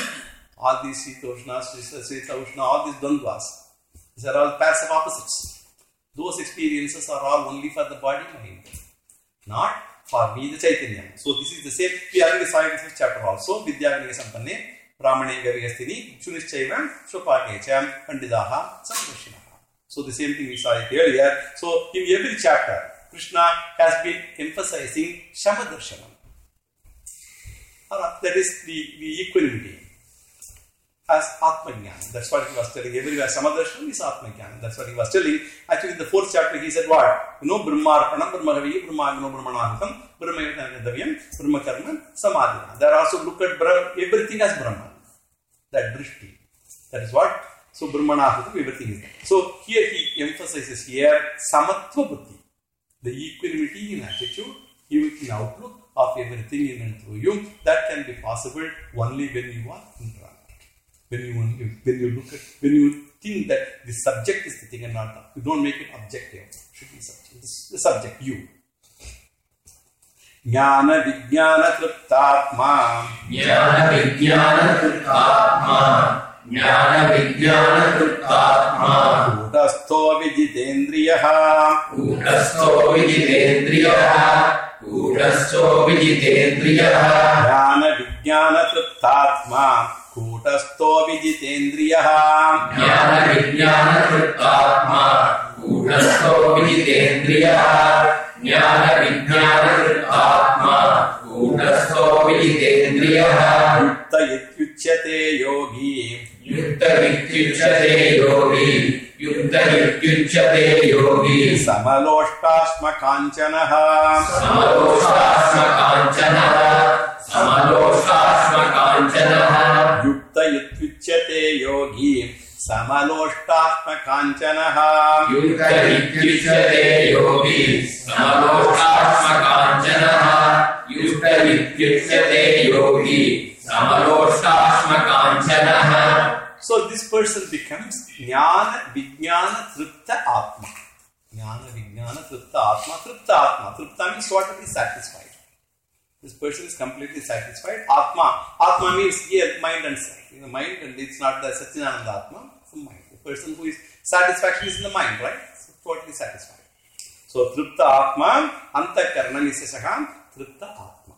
[SPEAKER 2] All these Sitoshna, Sita Ushna, all these Dvandvas. These are all pairs of opposites. Those experiences are all only for the body mind. Not for me, the Chaitanya. So this is the same. We already saw in this chapter also. Vidyagniya Sampanne, Brahmane Gaviyastini, Chunishchaivam, Shopakecham, Pandidaha, Samdashinaha. So the same thing we saw it earlier. So in every chapter, Krishna has been emphasizing Shamadarshana. That is the, the equanimity as Atmajnana. That's what he was telling. Everywhere Samadarshana is Atmajnana. That's what he was telling. Actually, in the fourth chapter, he said what? You know, Brahmarpanam, Brahmagavi, Brahmagano, Brahmanaham, Brahmayatanadavyam, Brahmakarman, Samadhina. They are also look at Brahma, everything as Brahman. That drishti. That is what? So Brahmanahutam, everything is there. So here he emphasizes here Samatva Buddhi. The equanimity in attitude, in outlook of everything in and through you, that can be possible only when you are in Brahman. When you, when you look at, when you think that the subject is the thing and not the, you don't make it objective. It should be subject. This is the subject, you. Jnana Vijnana Triptatma.
[SPEAKER 3] Jnana Vijnana Triptatma. Jnana Vijnana Triptatma.
[SPEAKER 2] Kutastho Vijitendriyaha.
[SPEAKER 3] Kutastho Vijitendriyaha. Kutastho Vijitendriyaha.
[SPEAKER 2] Jnana Vijnana Triptatma. Kutastho Vijitendriyaha.
[SPEAKER 3] Jnana Vijnana Triptatma. Kutastho Vijitendriyaha. Jnana Vijnana Triptatma. Kutastho Vijitendriyaha.
[SPEAKER 2] Yukta Yityuchyate Yogi.
[SPEAKER 3] Yukta Vityuchyate Yogi. Yukta Vityuchyate Yogi.
[SPEAKER 2] Samaloshtasma Kanchanaha.
[SPEAKER 3] Samaloshtasma Kanchanaha. Samaloshtasma Kanchanaha.
[SPEAKER 2] Yukta Yityuchyate Yogi. Samaloshtasma Kanchanaha.
[SPEAKER 3] Yukta Vityuchyate Yogi. Samaloshtasma Kanchanaha. Yukta Vityuchyate Yogi. Samaloshtasma Kanchanaha.
[SPEAKER 2] So this person becomes Jnana Vijnana Tripta Atma. Jnana Vijnana Tripta Atma. Tripta Atma. Tripta means totally satisfied. This person is completely satisfied. Atma. Atma means here mind and sight. In the mind, and it's not the Satchidananda Atma, it's the mind. The person who is satisfaction is in the mind, right? So totally satisfied. So Tripta Atma, Antakarana Nisesaham, Tripta Atma.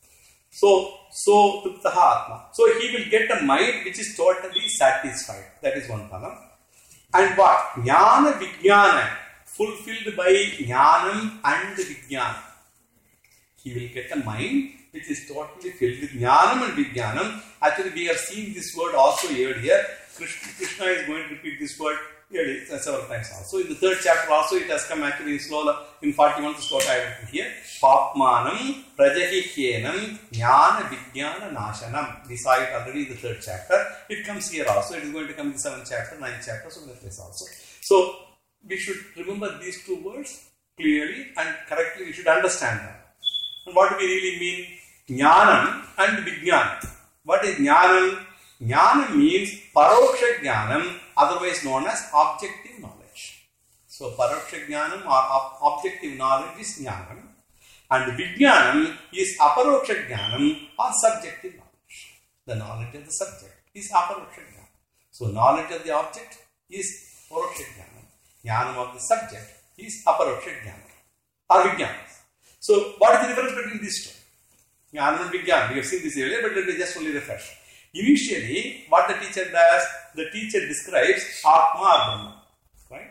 [SPEAKER 2] So, so Tripta Atma. So he will get a mind which is totally satisfied. That is one palam. And what? Jnana Vijnana, fulfilled by Jnanam and Vijnana. He will get a mind which is totally filled with Jnanam and Vijnanam. Actually, we have seen this word also earlier. Krishna, Krishna is going to repeat this word earlier, several times also. In the third chapter also, it has come actually in Slola, in forty-one sloka I have written here. Papmanam Prajahikyenam Jnana Vijnana Nashanam. We saw it already in the third chapter. It comes here also. It is going to come in the seventh chapter, ninth chapter, so in that place also. So, we should remember these two words clearly and correctly. We should understand them. And what do we really mean? Jnanam and Vijnanam. What is Jnanam? Jnanam means Paroksha Jnanam, otherwise known as objective knowledge. So, Paroksha Jnanam or objective knowledge is Jnanam. And Vijnanam is Aparoksha Jnanam or subjective knowledge. The knowledge of the subject is Aparoksha Jnanam. So, knowledge of the object is Paroksha Jnanam. Jnanam of the subject is Aparoksha Jnanam or Vijnanam. So, what is the difference between these two? Jnana and Vijnana. We have seen this earlier, but let me just only refresh. Initially, what the teacher does, the teacher describes Atma or Brahma. Right?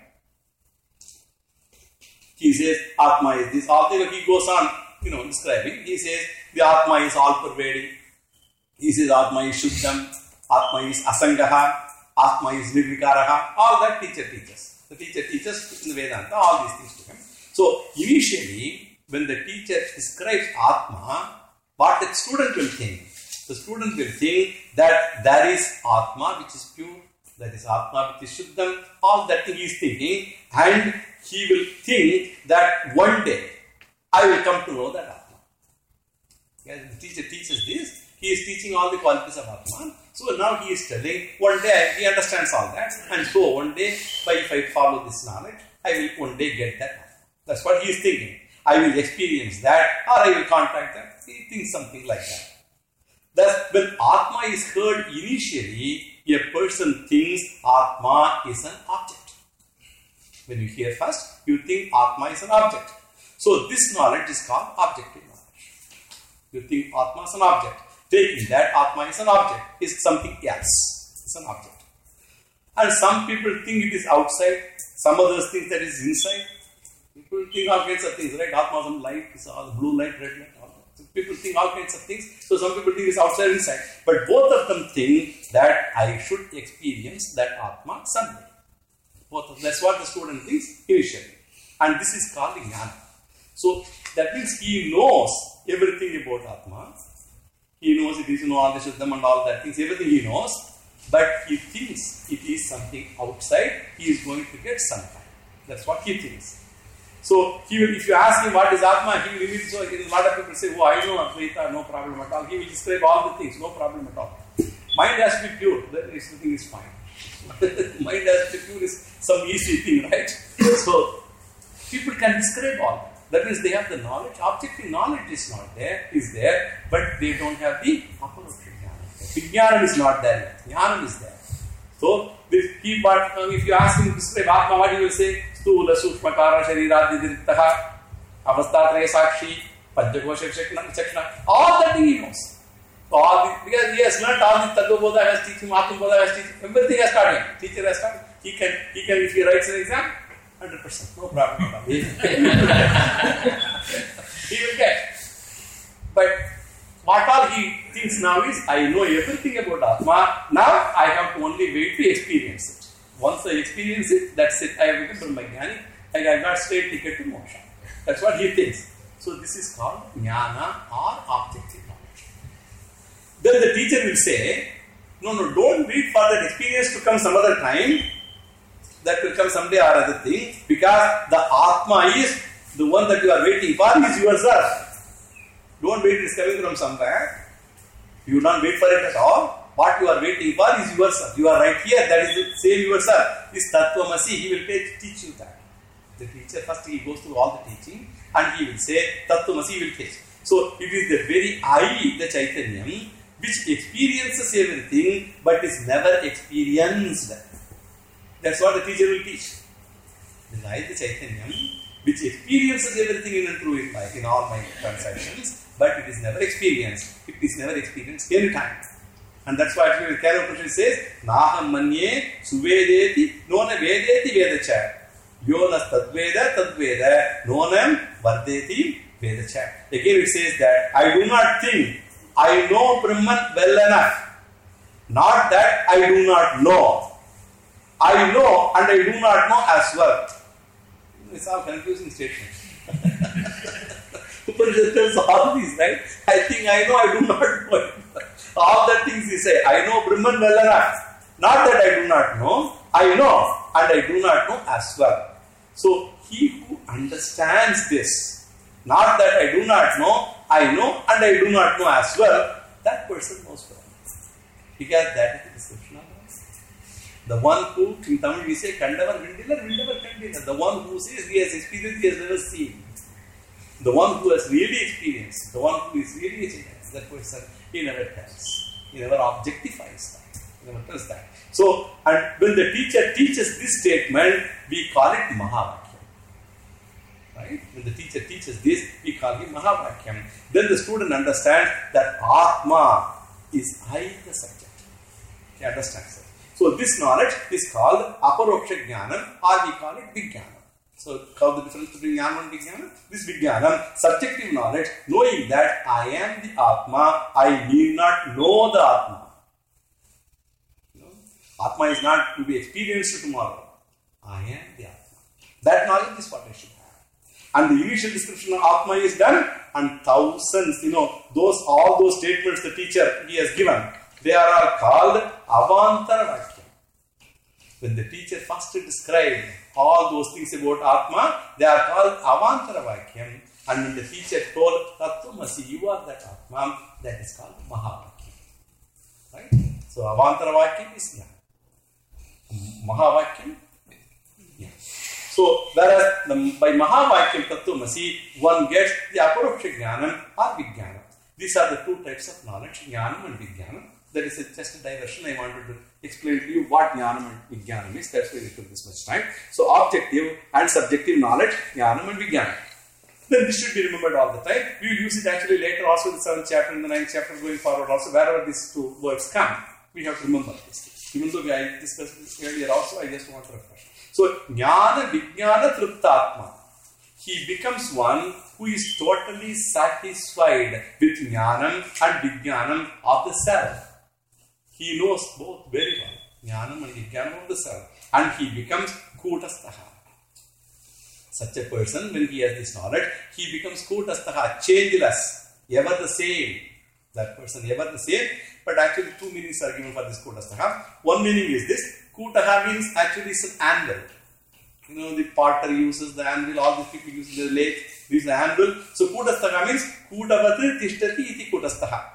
[SPEAKER 2] He says, Atma is this. Although he goes on, you know, describing. He says, the Atma is all-pervading. He says, Atma is Shuddham. Atma is Asangaha. Atma is Nirvikaraha. All that teacher teaches. The teacher teaches in the Vedanta, all these things to him. So, initially, when the teacher describes Atma, what the student will think? The student will think that there is Atma which is pure, that is Atma which is Shuddham, all that thing he is thinking, and he will think that one day I will come to know that Atma. As the teacher teaches this, he is teaching all the qualities of Atma. So now he is telling, one day he understands all that, and so one day, if I follow this knowledge, I will one day get that Atma. That's what he is thinking. I will experience that, or I will contact that. He thinks something like that. Thus, when Atma is heard initially, a person thinks Atma is an object. When you hear first, you think Atma is an object. So, this knowledge is called objective knowledge. You think Atma is an object. Taking that Atma is an object is something else. It's an object. And some people think it is outside. Some others think that it is inside. People think all kinds of things, right? Atma is light, it's all blue light, red light, all that. So people think all kinds of things. So some people think it's outside, inside. But both of them think that I should experience that Atma someday. Both of, that's what the student thinks initially. And this is called Jnana. So that means he knows everything about Atma. He knows it is, you know, all the Shuddham and all that things, everything he knows. But he thinks it is something outside, he is going to get sometime. That's what he thinks. So, he will, if you ask him what is Atma, he will immediately, so a lot of people say, oh, I know Advaita, no problem at all. He will describe all the things, no problem at all. mind has to be pure, then everything is fine. Mind has to be pure is some easy thing, right? So, people can describe all that. That means they have the knowledge. Objective knowledge is not there, is there, but they don't have the aparoksha jnana. Vijnana is not there. Jnana is there. So, this key part, if you ask him to describe Atma, what he will say? Stula, Sukshma, Kara, Sharirad, Didrittaha, Avastatraya Sakshi, Panchakosha, Chakshana, all that thing he knows. All the, because he has learnt all the Tattva Bodha has teaching, Atma Bodha has teaching, everything has started. Teacher has started. He can, he can, if he writes an exam, one hundred percent, no problem. He will get. But what all he thinks now is, I know everything about Atma, now I have to only wait to experience it. Once I experience it, that's it. I have become Brahmajnani, and I got straight ticket to moksha. That's what he thinks. So this is called jnana or objective knowledge. Then the teacher will say, no, no, don't wait for that experience to come some other time. That will come someday or other thing, because the Atma is the one that you are waiting for is yourself. Don't wait, it's coming from somewhere. You don't wait for it at all. What you are waiting for is yourself. You are right here, that is the same yourself. This Tattvamasi, he will teach you that. The teacher, first he goes through all the teaching and he will say, Tattvamasi will teach. So it is the very I, the Chaitanyam, which experiences everything but is never experienced. That's what the teacher will teach. The I, the Chaitanyam, which experiences everything in and through in life, in all my transactions, but it is never experienced. It is never experienced any time. And that's why actually Kailav Krishna says, Naham manye suvedeti nona vedeti vedacha. Yonas tadveda tadveda nonam vardeti vedacha. Again it says that I do not think I know Brahman well enough. Not that I do not know. I know and I do not know as well. It's all confusing statements. Upanishad tells all these, right? I think I know, I do not know. All the things he say, I know Brahman well enough. Not that I do not know, I know and I do not know as well. So, he who understands this, not that I do not know, I know and I do not know as well, that person knows Brahman. Because that is the description of Brahman. The one who, in Tamil we say, Kandavar Vindila, Vindavar Kandila. The one who says he has experienced, he has never seen. The one who has really experienced, the one who is really experienced, that person, he never tells. He never objectifies that. He never tells that. So, and when the teacher teaches this statement, we call it Mahavakyam. Right? When the teacher teaches this, we call it Mahavakyam. Then the student understands that Atma is I, the subject. He understands it. So, this knowledge is called Aparoksha Jnanam, or we call it Vijnanam. So, how the difference between Jnana and Vijnana? This Vijnanam, subjective knowledge, knowing that I am the Atma, I need not know the Atma. You know, Atma is not to be experienced tomorrow. I am the Atma. That knowledge is what I should have. And the initial description of Atma is done, and thousands, you know, those all those statements the teacher he has given, they are all called Avantara Vakyam. When the teacher first described all those things about Atma, they are called Avantara Vakyam. And when the teacher told Tattvamasi, you are that Atma, that is called Mahavakyam. Right? So Avantara Vakyam is Jnana. Mahavakyam, yeah. So whereas the, by Mahavakyam Tattvamasi, one gets the Aparoksha Jnanam or Vijnanam. These are the two types of knowledge, Jnanam and Vijnanam. That is a, just a diversion. I wanted to explain to you what Jnanam and Vijnanam is. That's why we took this much time. So, objective and subjective knowledge, Jnanam and Vijnanam. Then this should be remembered all the time. We will use it actually later also in the seventh chapter and the ninth chapter going forward also. Wherever these two words come, we have to remember this. Even though we I discussed this earlier also, I just want to refresh. So, Jnana Vijnana Triptatma. He becomes one who is totally satisfied with Jnanam and Vijnanam of the self. He knows both very well, Jnanam and Vijnanam of the self, and he becomes Kutastaha. Such a person, when he has this knowledge, he becomes Kutastaha, changeless, ever the same. That person, ever the same, but actually two meanings are given for this Kutastaha. One meaning is this, Kutaha means actually it's an anvil. You know, the potter uses the anvil, all these people use the lathe, use the anvil. So Kutastaha means Kutavat Tishtati iti Kutastaha.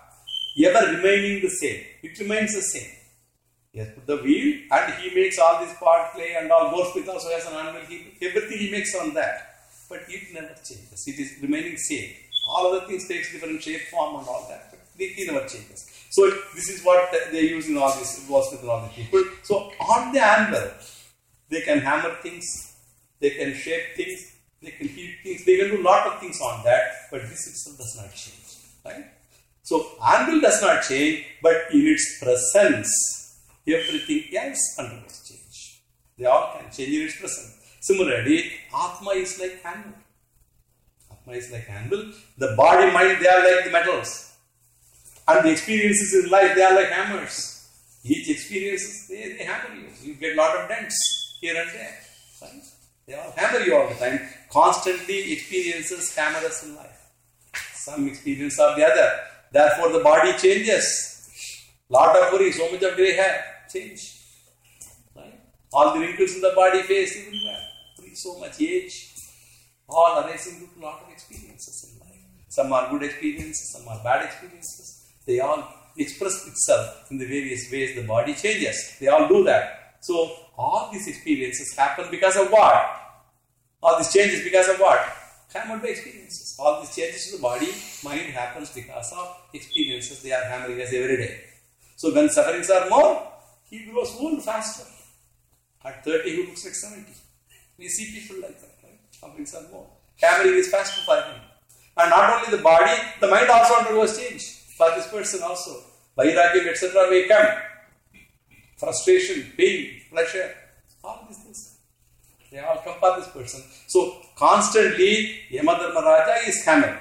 [SPEAKER 2] ever remaining the same. It remains the same. He has put the wheel and he makes all this part clay and all those with also as an animal. He, everything he makes on that. But it never changes. It is remaining same. All other things takes different shape, form and all that. But he never changes. So this is what they use in all this goldsmith and all the people. So on the anvil, they can hammer things, they can shape things, they can heat things, they can do a lot of things on that, but this itself does not change. Right? So anvil does not change, but in its presence, everything else undergoes change. They all can change in its presence. Similarly, Atma is like anvil. Atma is like anvil. The body, mind, they are like the metals. And the experiences in life, they are like hammers. Each experience, they, they hammer you. You get a lot of dents here and there. Right? They all hammer you all the time. Constantly experiences hammer us in life. Some experience or the other. Therefore, the body changes. Lot of worry, so much of grey hair, change. Right? All the wrinkles in the body face, even there. So much age. All arising due to a lot of experiences in life. Some are good experiences, some are bad experiences. They all express itself in the various ways the body changes. They all do that. So, all these experiences happen because of what? All these changes because of what? Hammered by experiences. All these changes to the body, mind happens because of experiences they are hammering us every day. So, when sufferings are more, he grows old faster. At thirty, he looks like seventy. We see people like that, right? Sufferings are more. Hammering is faster for him. And not only the body, the mind also undergoes change. For this person also, vairagyam, et cetera may come. Frustration, pain, pleasure, all these things. They all come for this person. So, constantly, Yamadharma Raja is hammering.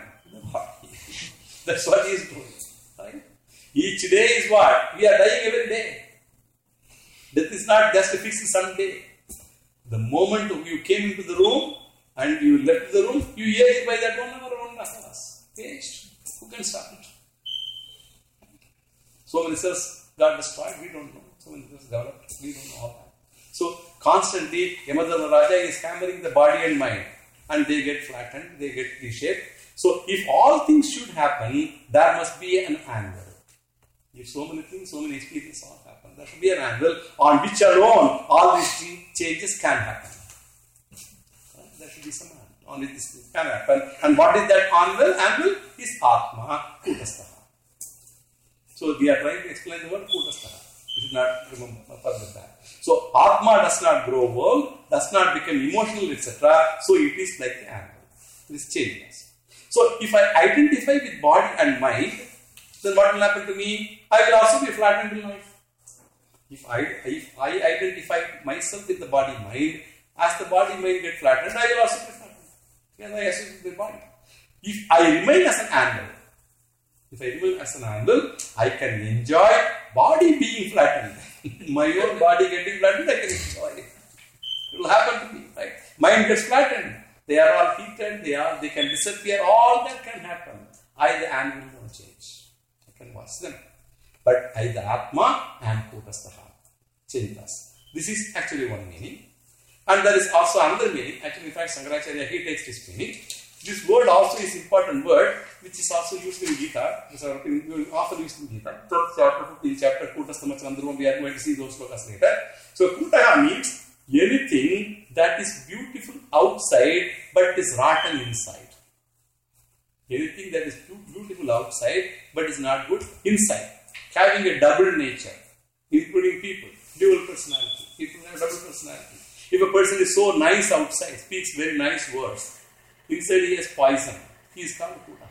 [SPEAKER 2] That's what he is doing. Right? Each day is what? We are dying every day. Death is not just a fixed someday. The moment you came into the room and you left the room, you aged by that one hour, one and a half hours. Aged. Who can stop it? So many cells got destroyed, we don't know. So many cells developed, we don't know all that. So constantly, Yamadharma Raja is hammering the body and mind, and they get flattened, they get reshaped. So if all things should happen, there must be an anvil. If so many things, so many experiences all happen, there should be an anvil on which alone all these changes can happen. There should be some anvil on which this can happen. And what is that anvil? Anvil is Atma Kutastaha. So we are trying to explain the word Kutastaha. You should not remember further that. So Atma does not grow old, does not become emotional, et cetera. So it is like the anvil. It is changeless. So if I identify with body and mind, then what will happen to me? I will also be flattened in life. If I, if I identify myself with the body mind, as the body mind get flattened, I will also be flattened. Because I associate with the body. If I remain as an anvil, if I remain as an anvil, I can enjoy body being flattened. My own body getting flattened, I can enjoy it. It will happen to me, right? Mind gets flattened. They are all heated, they are they can disappear, all that can happen. I, the anvil, won't change. I can watch them. But I, the Atma, am Kutastaha. Changeless. This is actually one meaning. And there is also another meaning. Actually, in fact, Shankaracharya, he takes this meaning. This word also is important word, which is also used in Gita. It's often used in Gita. third chapter, fifteenth chapter, Kutasthama Chandruma, we are going to see those slokas later. So, Kutaha means anything that is beautiful outside, but is rotten inside. Anything that is beautiful outside, but is not good inside. Having a double nature, including people, dual personality. People have double personality. If a person is so nice outside, speaks very nice words, inside he has poison, he is called Kuta.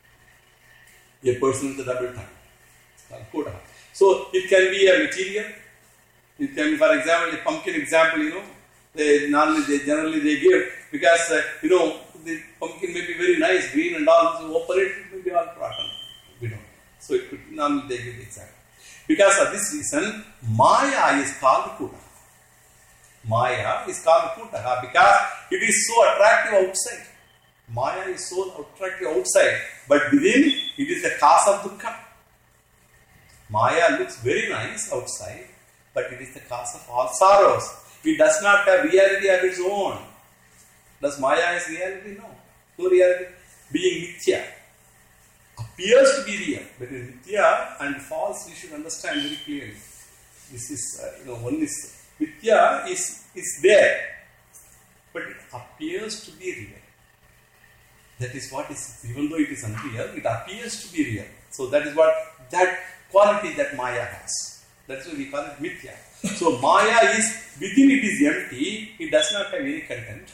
[SPEAKER 2] A person with a double tongue, it's called Kuta. So it can be a material. It can be, for example, a pumpkin example, you know, they normally they generally they give because uh, you know the pumpkin may be very nice, green and all, so open it, it may be all rotten. We don't know. So it could normally they give the example. Because of this reason, Maya is called Kuta. Maya is called Kutaha because it is so attractive outside. Maya is so attractive outside, but within it is the cause of dukkha. Maya looks very nice outside, but it is the cause of all sorrows. It does not have reality of its own. Does Maya has reality? No. No reality. Being Nitya, appears to be real. But in Mithya and false, you should understand very clearly. This is, uh, you know, one is, Mithya is, is there, but it appears to be real. That is what is, even though it is unreal, it appears to be real. So that is what, that quality that Maya has. That's why we call it Mithya. So Maya is, within it is empty, it does not have any content.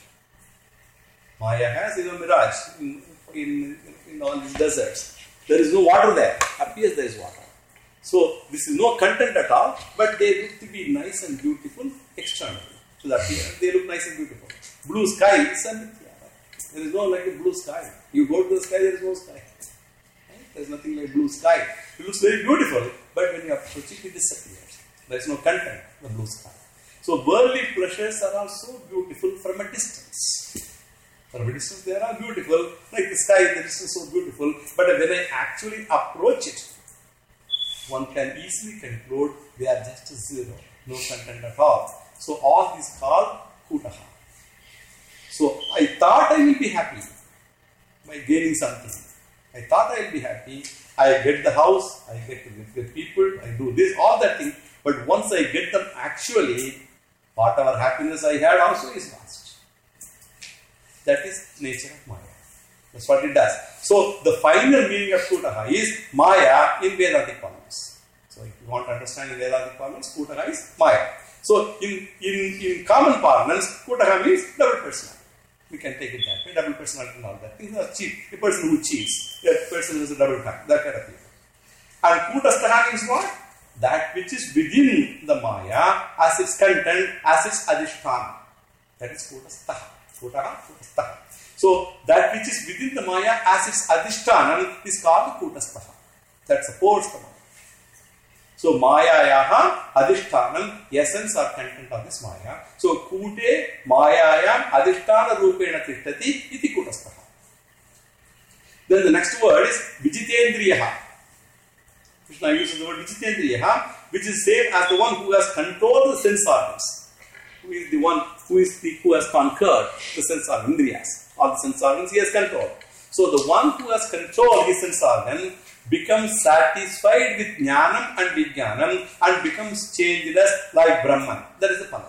[SPEAKER 2] Maya has, you know, mirage in, in, in all these deserts. There is no water there. Appears there is water. So this is no content at all, but they look to be nice and beautiful externally. So that they look nice and beautiful. Blue sky is a Mithya. There is no like a blue sky. You go to the sky, there is no sky. Right? There is nothing like blue sky. It looks very beautiful, but when you approach it, it disappears. There is no content, the blue sky. So worldly pleasures are also beautiful from a distance. From a distance, they are beautiful. Like the sky, the distance is so beautiful. But when I actually approach it, one can easily conclude they are just a zero, no content at all. So all is called Kutaha. So I thought I will be happy by gaining something. I thought I will be happy. I get the house, I get to live with people, I do this, all that thing. But once I get them, actually, whatever happiness I had also is lost. That is nature of Maya. That's what it does. So the final meaning of Kutaha is Maya in Vedadic parlance. So if you want to understand in Vedadic parlance, Kutaha is Maya. So in, in, in common parlance, Kutaha means double personality. We can take it that way, double personality and all that. Things are cheap. A person who cheats, a person who is a double time, that kind of thing. And Kutastaha means what? That which is within the Maya as its content, as its adhisthana. That is Kutastaha. Kutaha, Kutastaha. So that which is within the Maya as its adhisthana is called Kutastaha. That supports the Maya. So Mayayaha adhishthanam, essence or content of this Maya. So Kute Mayayam adhisthana rupena tishtati iti Kutastaha. Then the next word is Vijitendriyaha. Krishna uses the word Vijitendriyaha, which is same as the one who has controlled the sense organs. Who is the one who is the, who has conquered the sense organs, Indriyas. All the sense organs he has controlled. So the one who has controlled his sense organ becomes satisfied with jnanam and vijnanam and becomes changeless like Brahman. That is the phala.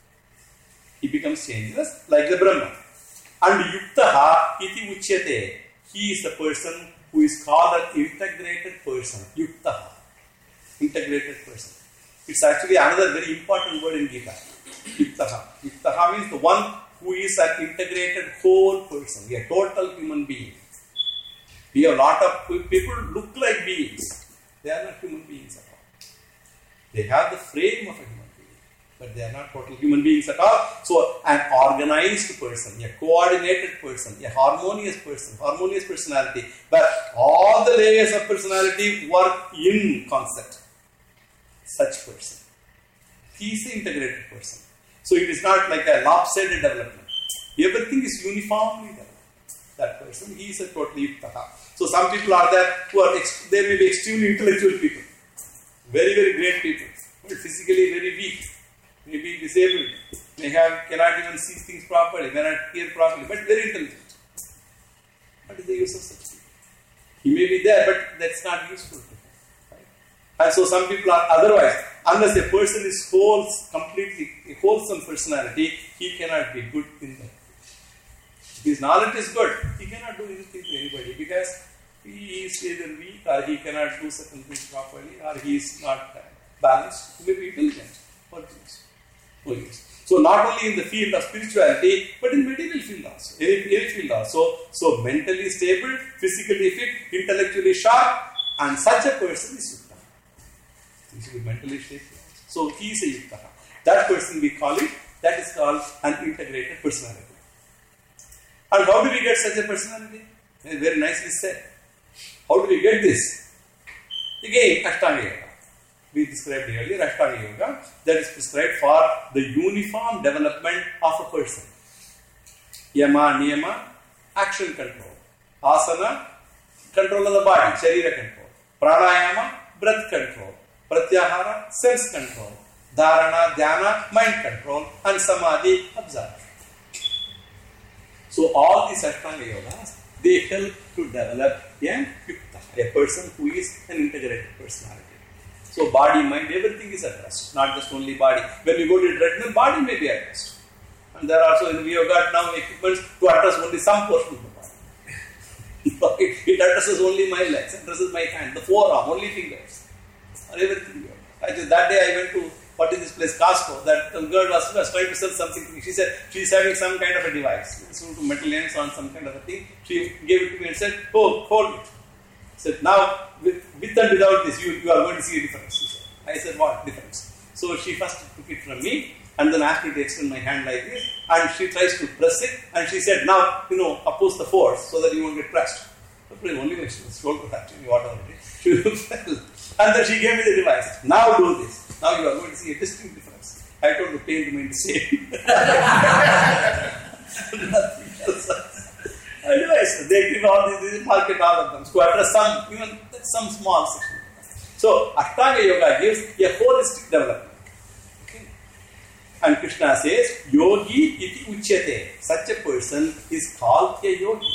[SPEAKER 2] He becomes changeless like the Brahman. And yuktaha iti uchyate. He is the person who is called an integrated person. Yuktaha. Integrated person. It's actually another very important word in Gita. Yuktaha. Yuktaha means the one who is an integrated whole person, a total human being. We have a lot of people look like beings. They are not human beings at all. They have the frame of a human being, but they are not total human beings at all. So, an organized person, a coordinated person, a harmonious person, harmonious personality, but all the layers of personality work in concert. Such person. He is an integrated person. So, it is not like a lopsided development. Everything is uniformly developed. That person, he is a totally yuktaha. So some people are there who are, ex- they may be extremely intellectual people. Very, very great people. But physically very weak. Maybe disabled. May have, cannot even see things properly, may not hear properly, but very intelligent. What is the use of such people? He may be there, but that's not useful to him. Right? And so some people are otherwise. Unless a person is whole, completely a wholesome personality, he cannot be good in that. If his knowledge is good, he cannot do anything to anybody because he is either weak or he cannot do certain things properly or he is not uh, balanced. He may be intelligent for things. For things. So not only in the field of spirituality, but in material field also. Any, any field also. So mentally stable, physically fit, intellectually sharp, and such a person is Yuktaha. He should be mentally stable. So he is a Yuktaha. That person we call it, that is called an integrated personality. And how do we get such a personality? Very nicely said. How do we get this? Again, Ashtanga Yoga. We described earlier Ashtanga Yoga that is prescribed for the uniform development of a person. Yama, Niyama, action control. Asana, control of the body, Sharira control. Pranayama, breath control. Pratyahara, sense control. Dharana, Dhyana, mind control. And Samadhi, absorption. So all these Ashtanga Yogas, they help to develop a Yukta. a person who is an integrated personality. So body, mind, everything is addressed, not just only body. When we go to treadmill, body may be addressed. And there are also, we have got now equipments to address only some portion of the body. It addresses only my legs, addresses my hand, the forearm, only fingers, or everything. Actually, that day I went to, what is this place, Costco. That girl was, was trying to sell something. She said she's having some kind of a device, some metal ends on some kind of a thing. She gave it to me and said, "Oh, hold it." I said, "Now, with, with and without this, you, you are going to see a difference." She said. I said, "What difference?" So she first took it from me and then asked me to extend my hand like this, and she tries to press it, and she said, "Now, you know, oppose the force so that you won't get pressed." Only when she was told to actually whatever it is, she will fell. And then she gave me the device. "Now do this. Now you are going to see a distinct difference." I told the pain remained the same. Nothing else. Devices. They give all these, they market all of them. So address some, even some small section. So Ashtanga Yoga gives a holistic development. Okay. And Krishna says, "Yogi iti uchyate." Such a person is called a yogi.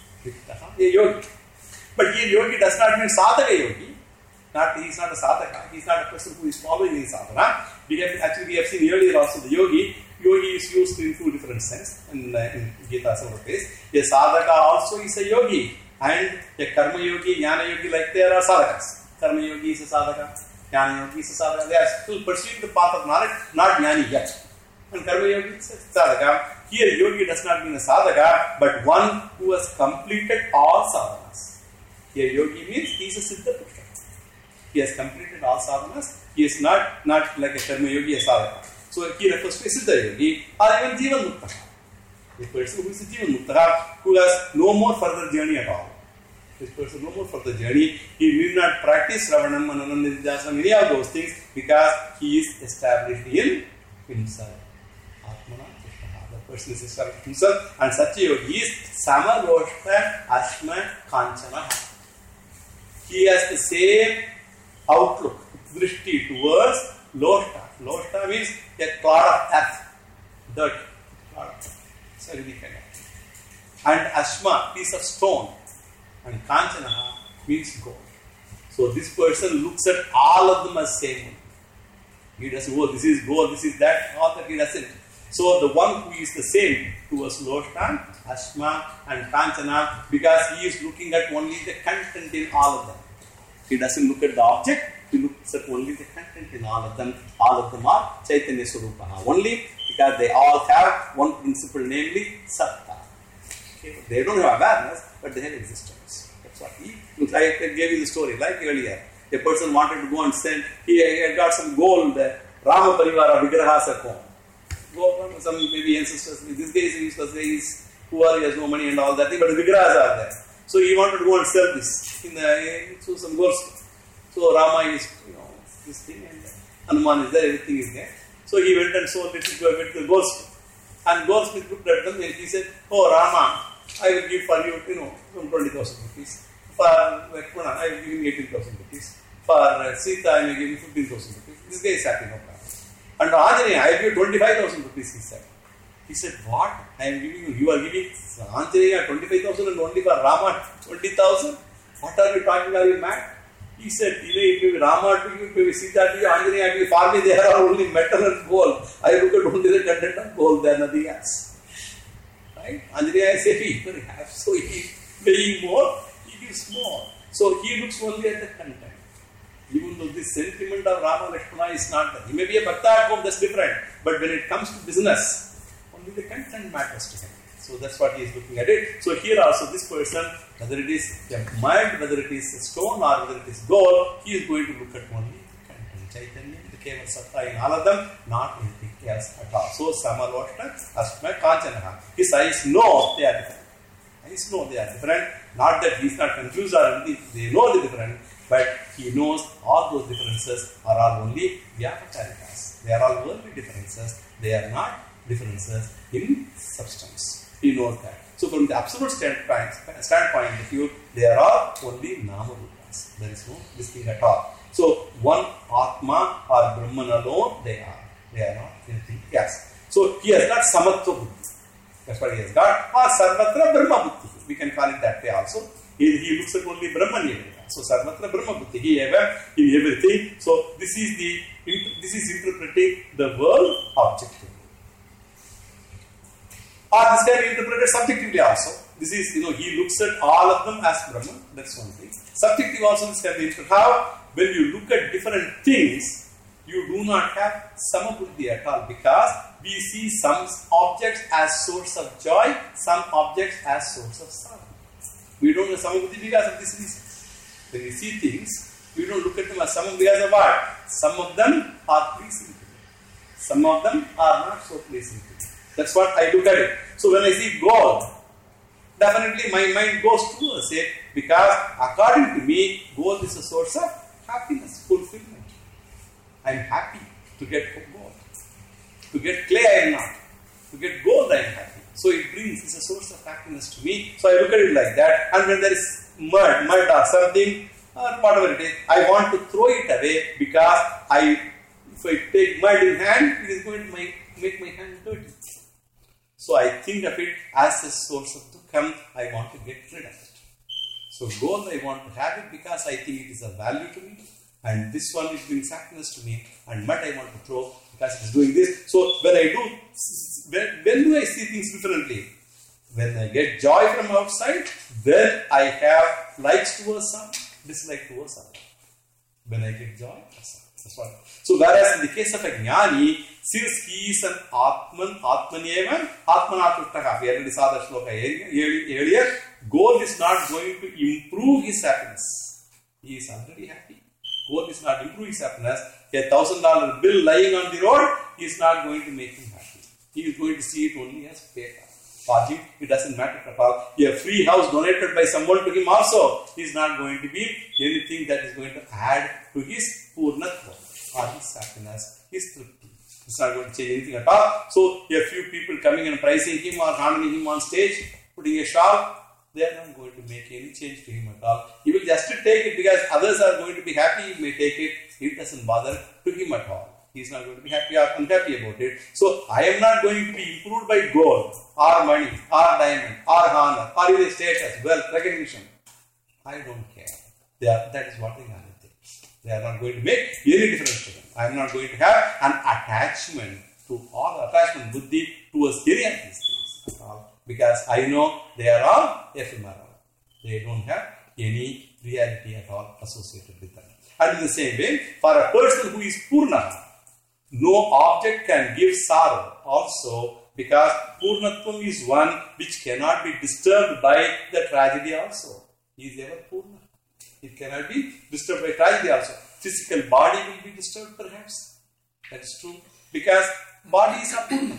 [SPEAKER 2] A yogi. But here yogi does not mean sadhaka yogi. Not, he is not a sadhaka. He is not a person who is following in sadhana. We have, actually, we have seen earlier also the yogi. Yogi is used in two different senses in, uh, in Gita several places. A sadhaka also is a yogi. And a karma yogi, jnana yogi, like there are sadhakas. Karma yogi is a sadhaka. Jnana yogi is a sadhaka. They are still pursuing the path of knowledge, not jnani yet. And karma yogi is a sadhaka. Here yogi does not mean a sadhaka, but one who has completed all sadhanas. Here yogi means he is a siddha purusha. He has completed all sadhanas. He is not, not like a karma yogi, a sadhaka. So he refers to a siddha yogi or even jivan mukta. A person who is a jivan mukta, who has no more further journey at all. This person no more further journey. He need not practice Ravanam, Mananam, Nididhyasana, any of those things because he is established in himself. Atmana Krishna. The person is established in himself, and such a yogi is Samaloshta Ashma Kanchana. He has the same outlook, drishti towards Loshta. Loshta means a clod of earth, dirt, clod of earth. So really kind of. And Ashma, piece of stone. And Kanchana means gold. So this person looks at all of them as same. He doesn't, oh, this is gold, this is that, all that he doesn't. So the one who is the same towards Loshta, Ashma and Kanchana, because he is looking at only the content in all of them. He doesn't look at the object, he looks at only the content in all of them. All of them are Chaitanya Swarupaha. Only because they all have one principle, namely Satta. Okay? They don't have awareness, but they have existence. That's what he, like I gave you the story, like earlier. A person wanted to go and send, he had got some gold, Rama Parivara Vigrahas at home. Go from some maybe ancestors. This guy is because he is poor, he has no money and all that thing, but the Vigrahas are there. So he wanted to go and sell this in the, so some gold. So Rama is, you know, this thing, and Hanuman is there, everything is there. So he went and sold it to the goldsmith. And goldsmith looked at them and he said, "Oh Rama, I will give for you, you know, twenty thousand rupees. For Lakshmana, I will give him eighteen thousand rupees. For uh, Sita, I will give him fifteen thousand rupees. This guy is happy, no problem. And Anjaneya, I will give twenty-five thousand rupees, he said. He said, "What? I am giving you, you are giving Anjaneya twenty-five thousand and only for Rama twenty thousand? What are you talking? Are you mad?" He said, "You know, it may be Rama to you, it may be Sita to you, Anjaneya to you. For me, they are only metal and gold. I look at only the content of gold, they are nothing else." Right? Anjaneya is heavy, very heavy. So he is paying more, he gives more. So he looks only at the content. Even though this sentiment of Rama Lakshmana is not there. He may be a bhakta at home, that's different. But when it comes to business, only the content matters to him. So that's what he is looking at it. So here also this person, whether it is a mud, whether it is a stone or whether it is gold, he is going to look at only the content. Chaitanya, the Keva Satta in all of them, not anything else at all. So Samaloshta, Ashma, Kanchana. His eyes know they are different. Eyes know they are different. Not that he is not confused or anything, they know the different, but he knows all those differences are all only Vyapacharikas. They are all worldly differences. They are not differences in substance. He knows that. So from the absolute standpoint, standpoint of view, they are all only Namarupas. There is no this thing at all. So one Atma or Brahman alone, they are. They are not anything else. So he has got Samatva Buddhi. That's what he has got. Or Sarvatra Brahma Buddhi. We can call it that way also. He he looks at only Brahman eva. So Sarvatra Brahma Buddhi eva in everything. So this is the this is interpreting the world objectively. Or this can be interpreted subjectively also. This is, you know, he looks at all of them as Brahman. That's one thing. Subjective also this can be interpreted. How? When you look at different things, you do not have samabuddhi at all, because we see some objects as source of joy, some objects as source of sorrow. We don't have samabuddhi because of this reason. When we see things, we don't look at them as samabuddhi because of what? Some of them are pleasing to me. Some of them are not so pleasing to me. That's what I look at it. So when I see gold, definitely my mind goes towards it, because according to me, gold is a source of happiness, fulfillment. I am happy to get gold. To get clay, I am not. To get gold, I am happy. So it brings, it's a source of happiness to me. So I look at it like that. And when there is mud, mud or something, or whatever it is, I want to throw it away, because I, if I take mud in hand, it is going to make, make my hand dirty. So I think of it as a source of dukkham. I want to get rid of it. So gold, I want to have it because I think it is of value to me. And this one, it brings happiness to me. And mud I want to throw because it is doing this. So when I do, when, when do I see things differently? When I get joy from outside, then I have likes towards some, dislike towards some. When I get joy, that's what. So whereas in the case of a jnani, since he is an Atman, Atmanyevan, Atmanatushtaha, we already saw the shloka earlier, gold is not going to improve his happiness. He is already happy. Gold is not improve his happiness. A thousand dollar bill lying on the road is not going to make him happy. He is going to see it only as paper. For him, it doesn't matter at all. A free house donated by someone to him also is not going to be anything that is going to add to his purnatva or his happiness, his tripti. It's not going to change anything at all. So, a few people coming and praising him or honoring him on stage, putting a shawl, they are not going to make any change to him at all. He will just take it because others are going to be happy. He may take it. It doesn't bother to him at all. He is not going to be happy or unhappy about it. So, I am not going to be improved by gold or money or diamond or honor or even status, wealth, recognition. I don't care. They are, that is what they are. They are not going to make any difference to them. I am not going to have an attachment to all attachment buddhi towards any of these things at all, because I know they are all ephemeral. They don't have any reality at all associated with them. And in the same way, for a person who is purna, no object can give sorrow also, because purnatvam is one which cannot be disturbed by the tragedy also. He is ever purna. It cannot be disturbed by tragedy also. Physical body will be disturbed perhaps. That is true. Because body is apurna.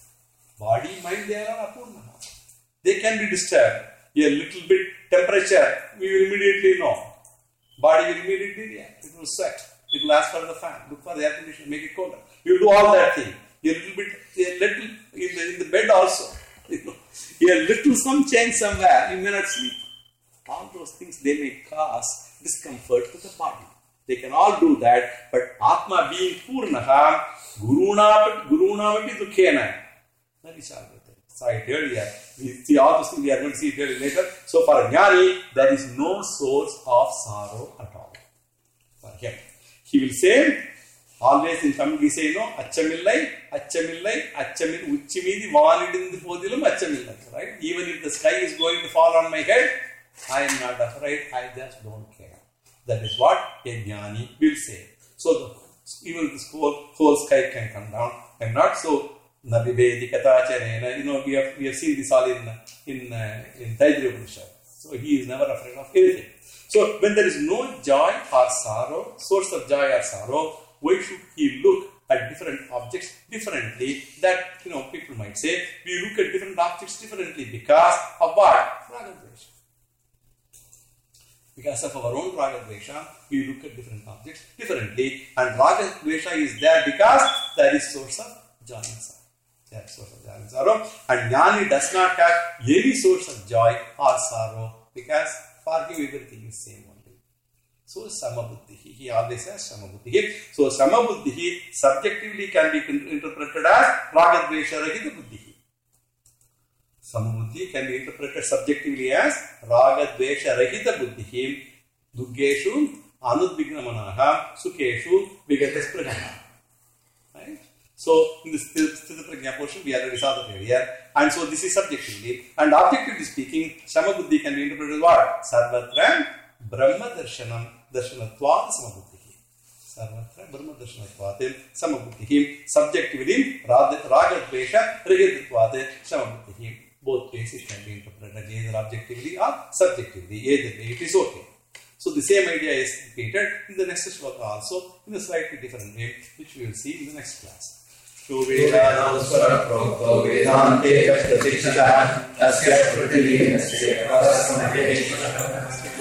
[SPEAKER 2] Body, mind, they are all apurna. They can be disturbed. A little bit temperature, we will immediately know. Body will immediately react. It will sweat. It will ask for the fan. Look for the air conditioner. Make it colder. You will do all that thing. A little bit, a little, in the, in the bed also. You know, a little some change somewhere, you may not sleep. All those things, they may cause discomfort to the body. They can all do that, but Atma being Purnaha, Guruna Gurunavapi Dukhena. That is all. So I told you, we see all those things, we are going to see it later. So for Jnani, there is no source of sorrow at all. For him. He will say, always in Tamil, we say, no, Achamillai, Achamillai, Achamil, Uchimidi, Vanidin the Podilum, Achamillai. Right? Even if the sky is going to fall on my head, I am not afraid, I just don't care. That is what a jnani will say. So, the, even this whole, whole sky can come down. I am not so nabivedi katacharena. You know, we have, we have seen this all in, in, uh, in Taittiriya Upanishad. So, he is never afraid of anything. So, when there is no joy or sorrow, source of joy or sorrow, why should he look at different objects differently? That, you know, people might say, we look at different objects differently because of what? Ragadvesha. Because of our own Raga Dvesha, we look at different objects differently. And Raga Dvesha is there because there is source of joy and sorrow. There is source of joy and sorrow. And Jnani does not have any source of joy or sorrow because for him everything is same only. So Samabuddhi. He always has Samabuddhi. So Samabuddhi subjectively can be interpreted as Raga Dvesha Rahita Buddhi. Samabuddhi can be interpreted subjectively as Raga Dvesha Rahita Buddhihim Duggeshu Anudvignamanaha Sukeshu Vigatas Prajana. Right? So, in this Sthita Prajna portion, we already saw that earlier. And so, this is subjectively. And objectively speaking, Samabuddhi can be interpreted as what? Sarvatra Brahma Darshanam Darshanatvat Samabuddhi. Sarvatra Brahma Darshanatvat Samabuddhi. Subjectively, Raga Dvesha Rahitvatvat Samabuddhi. Both cases can be interpreted either objectively or subjectively. Either way, it is okay. So the same idea is repeated in the next shloka also in a slightly different way, which we will see in the next class.
[SPEAKER 1] Vedante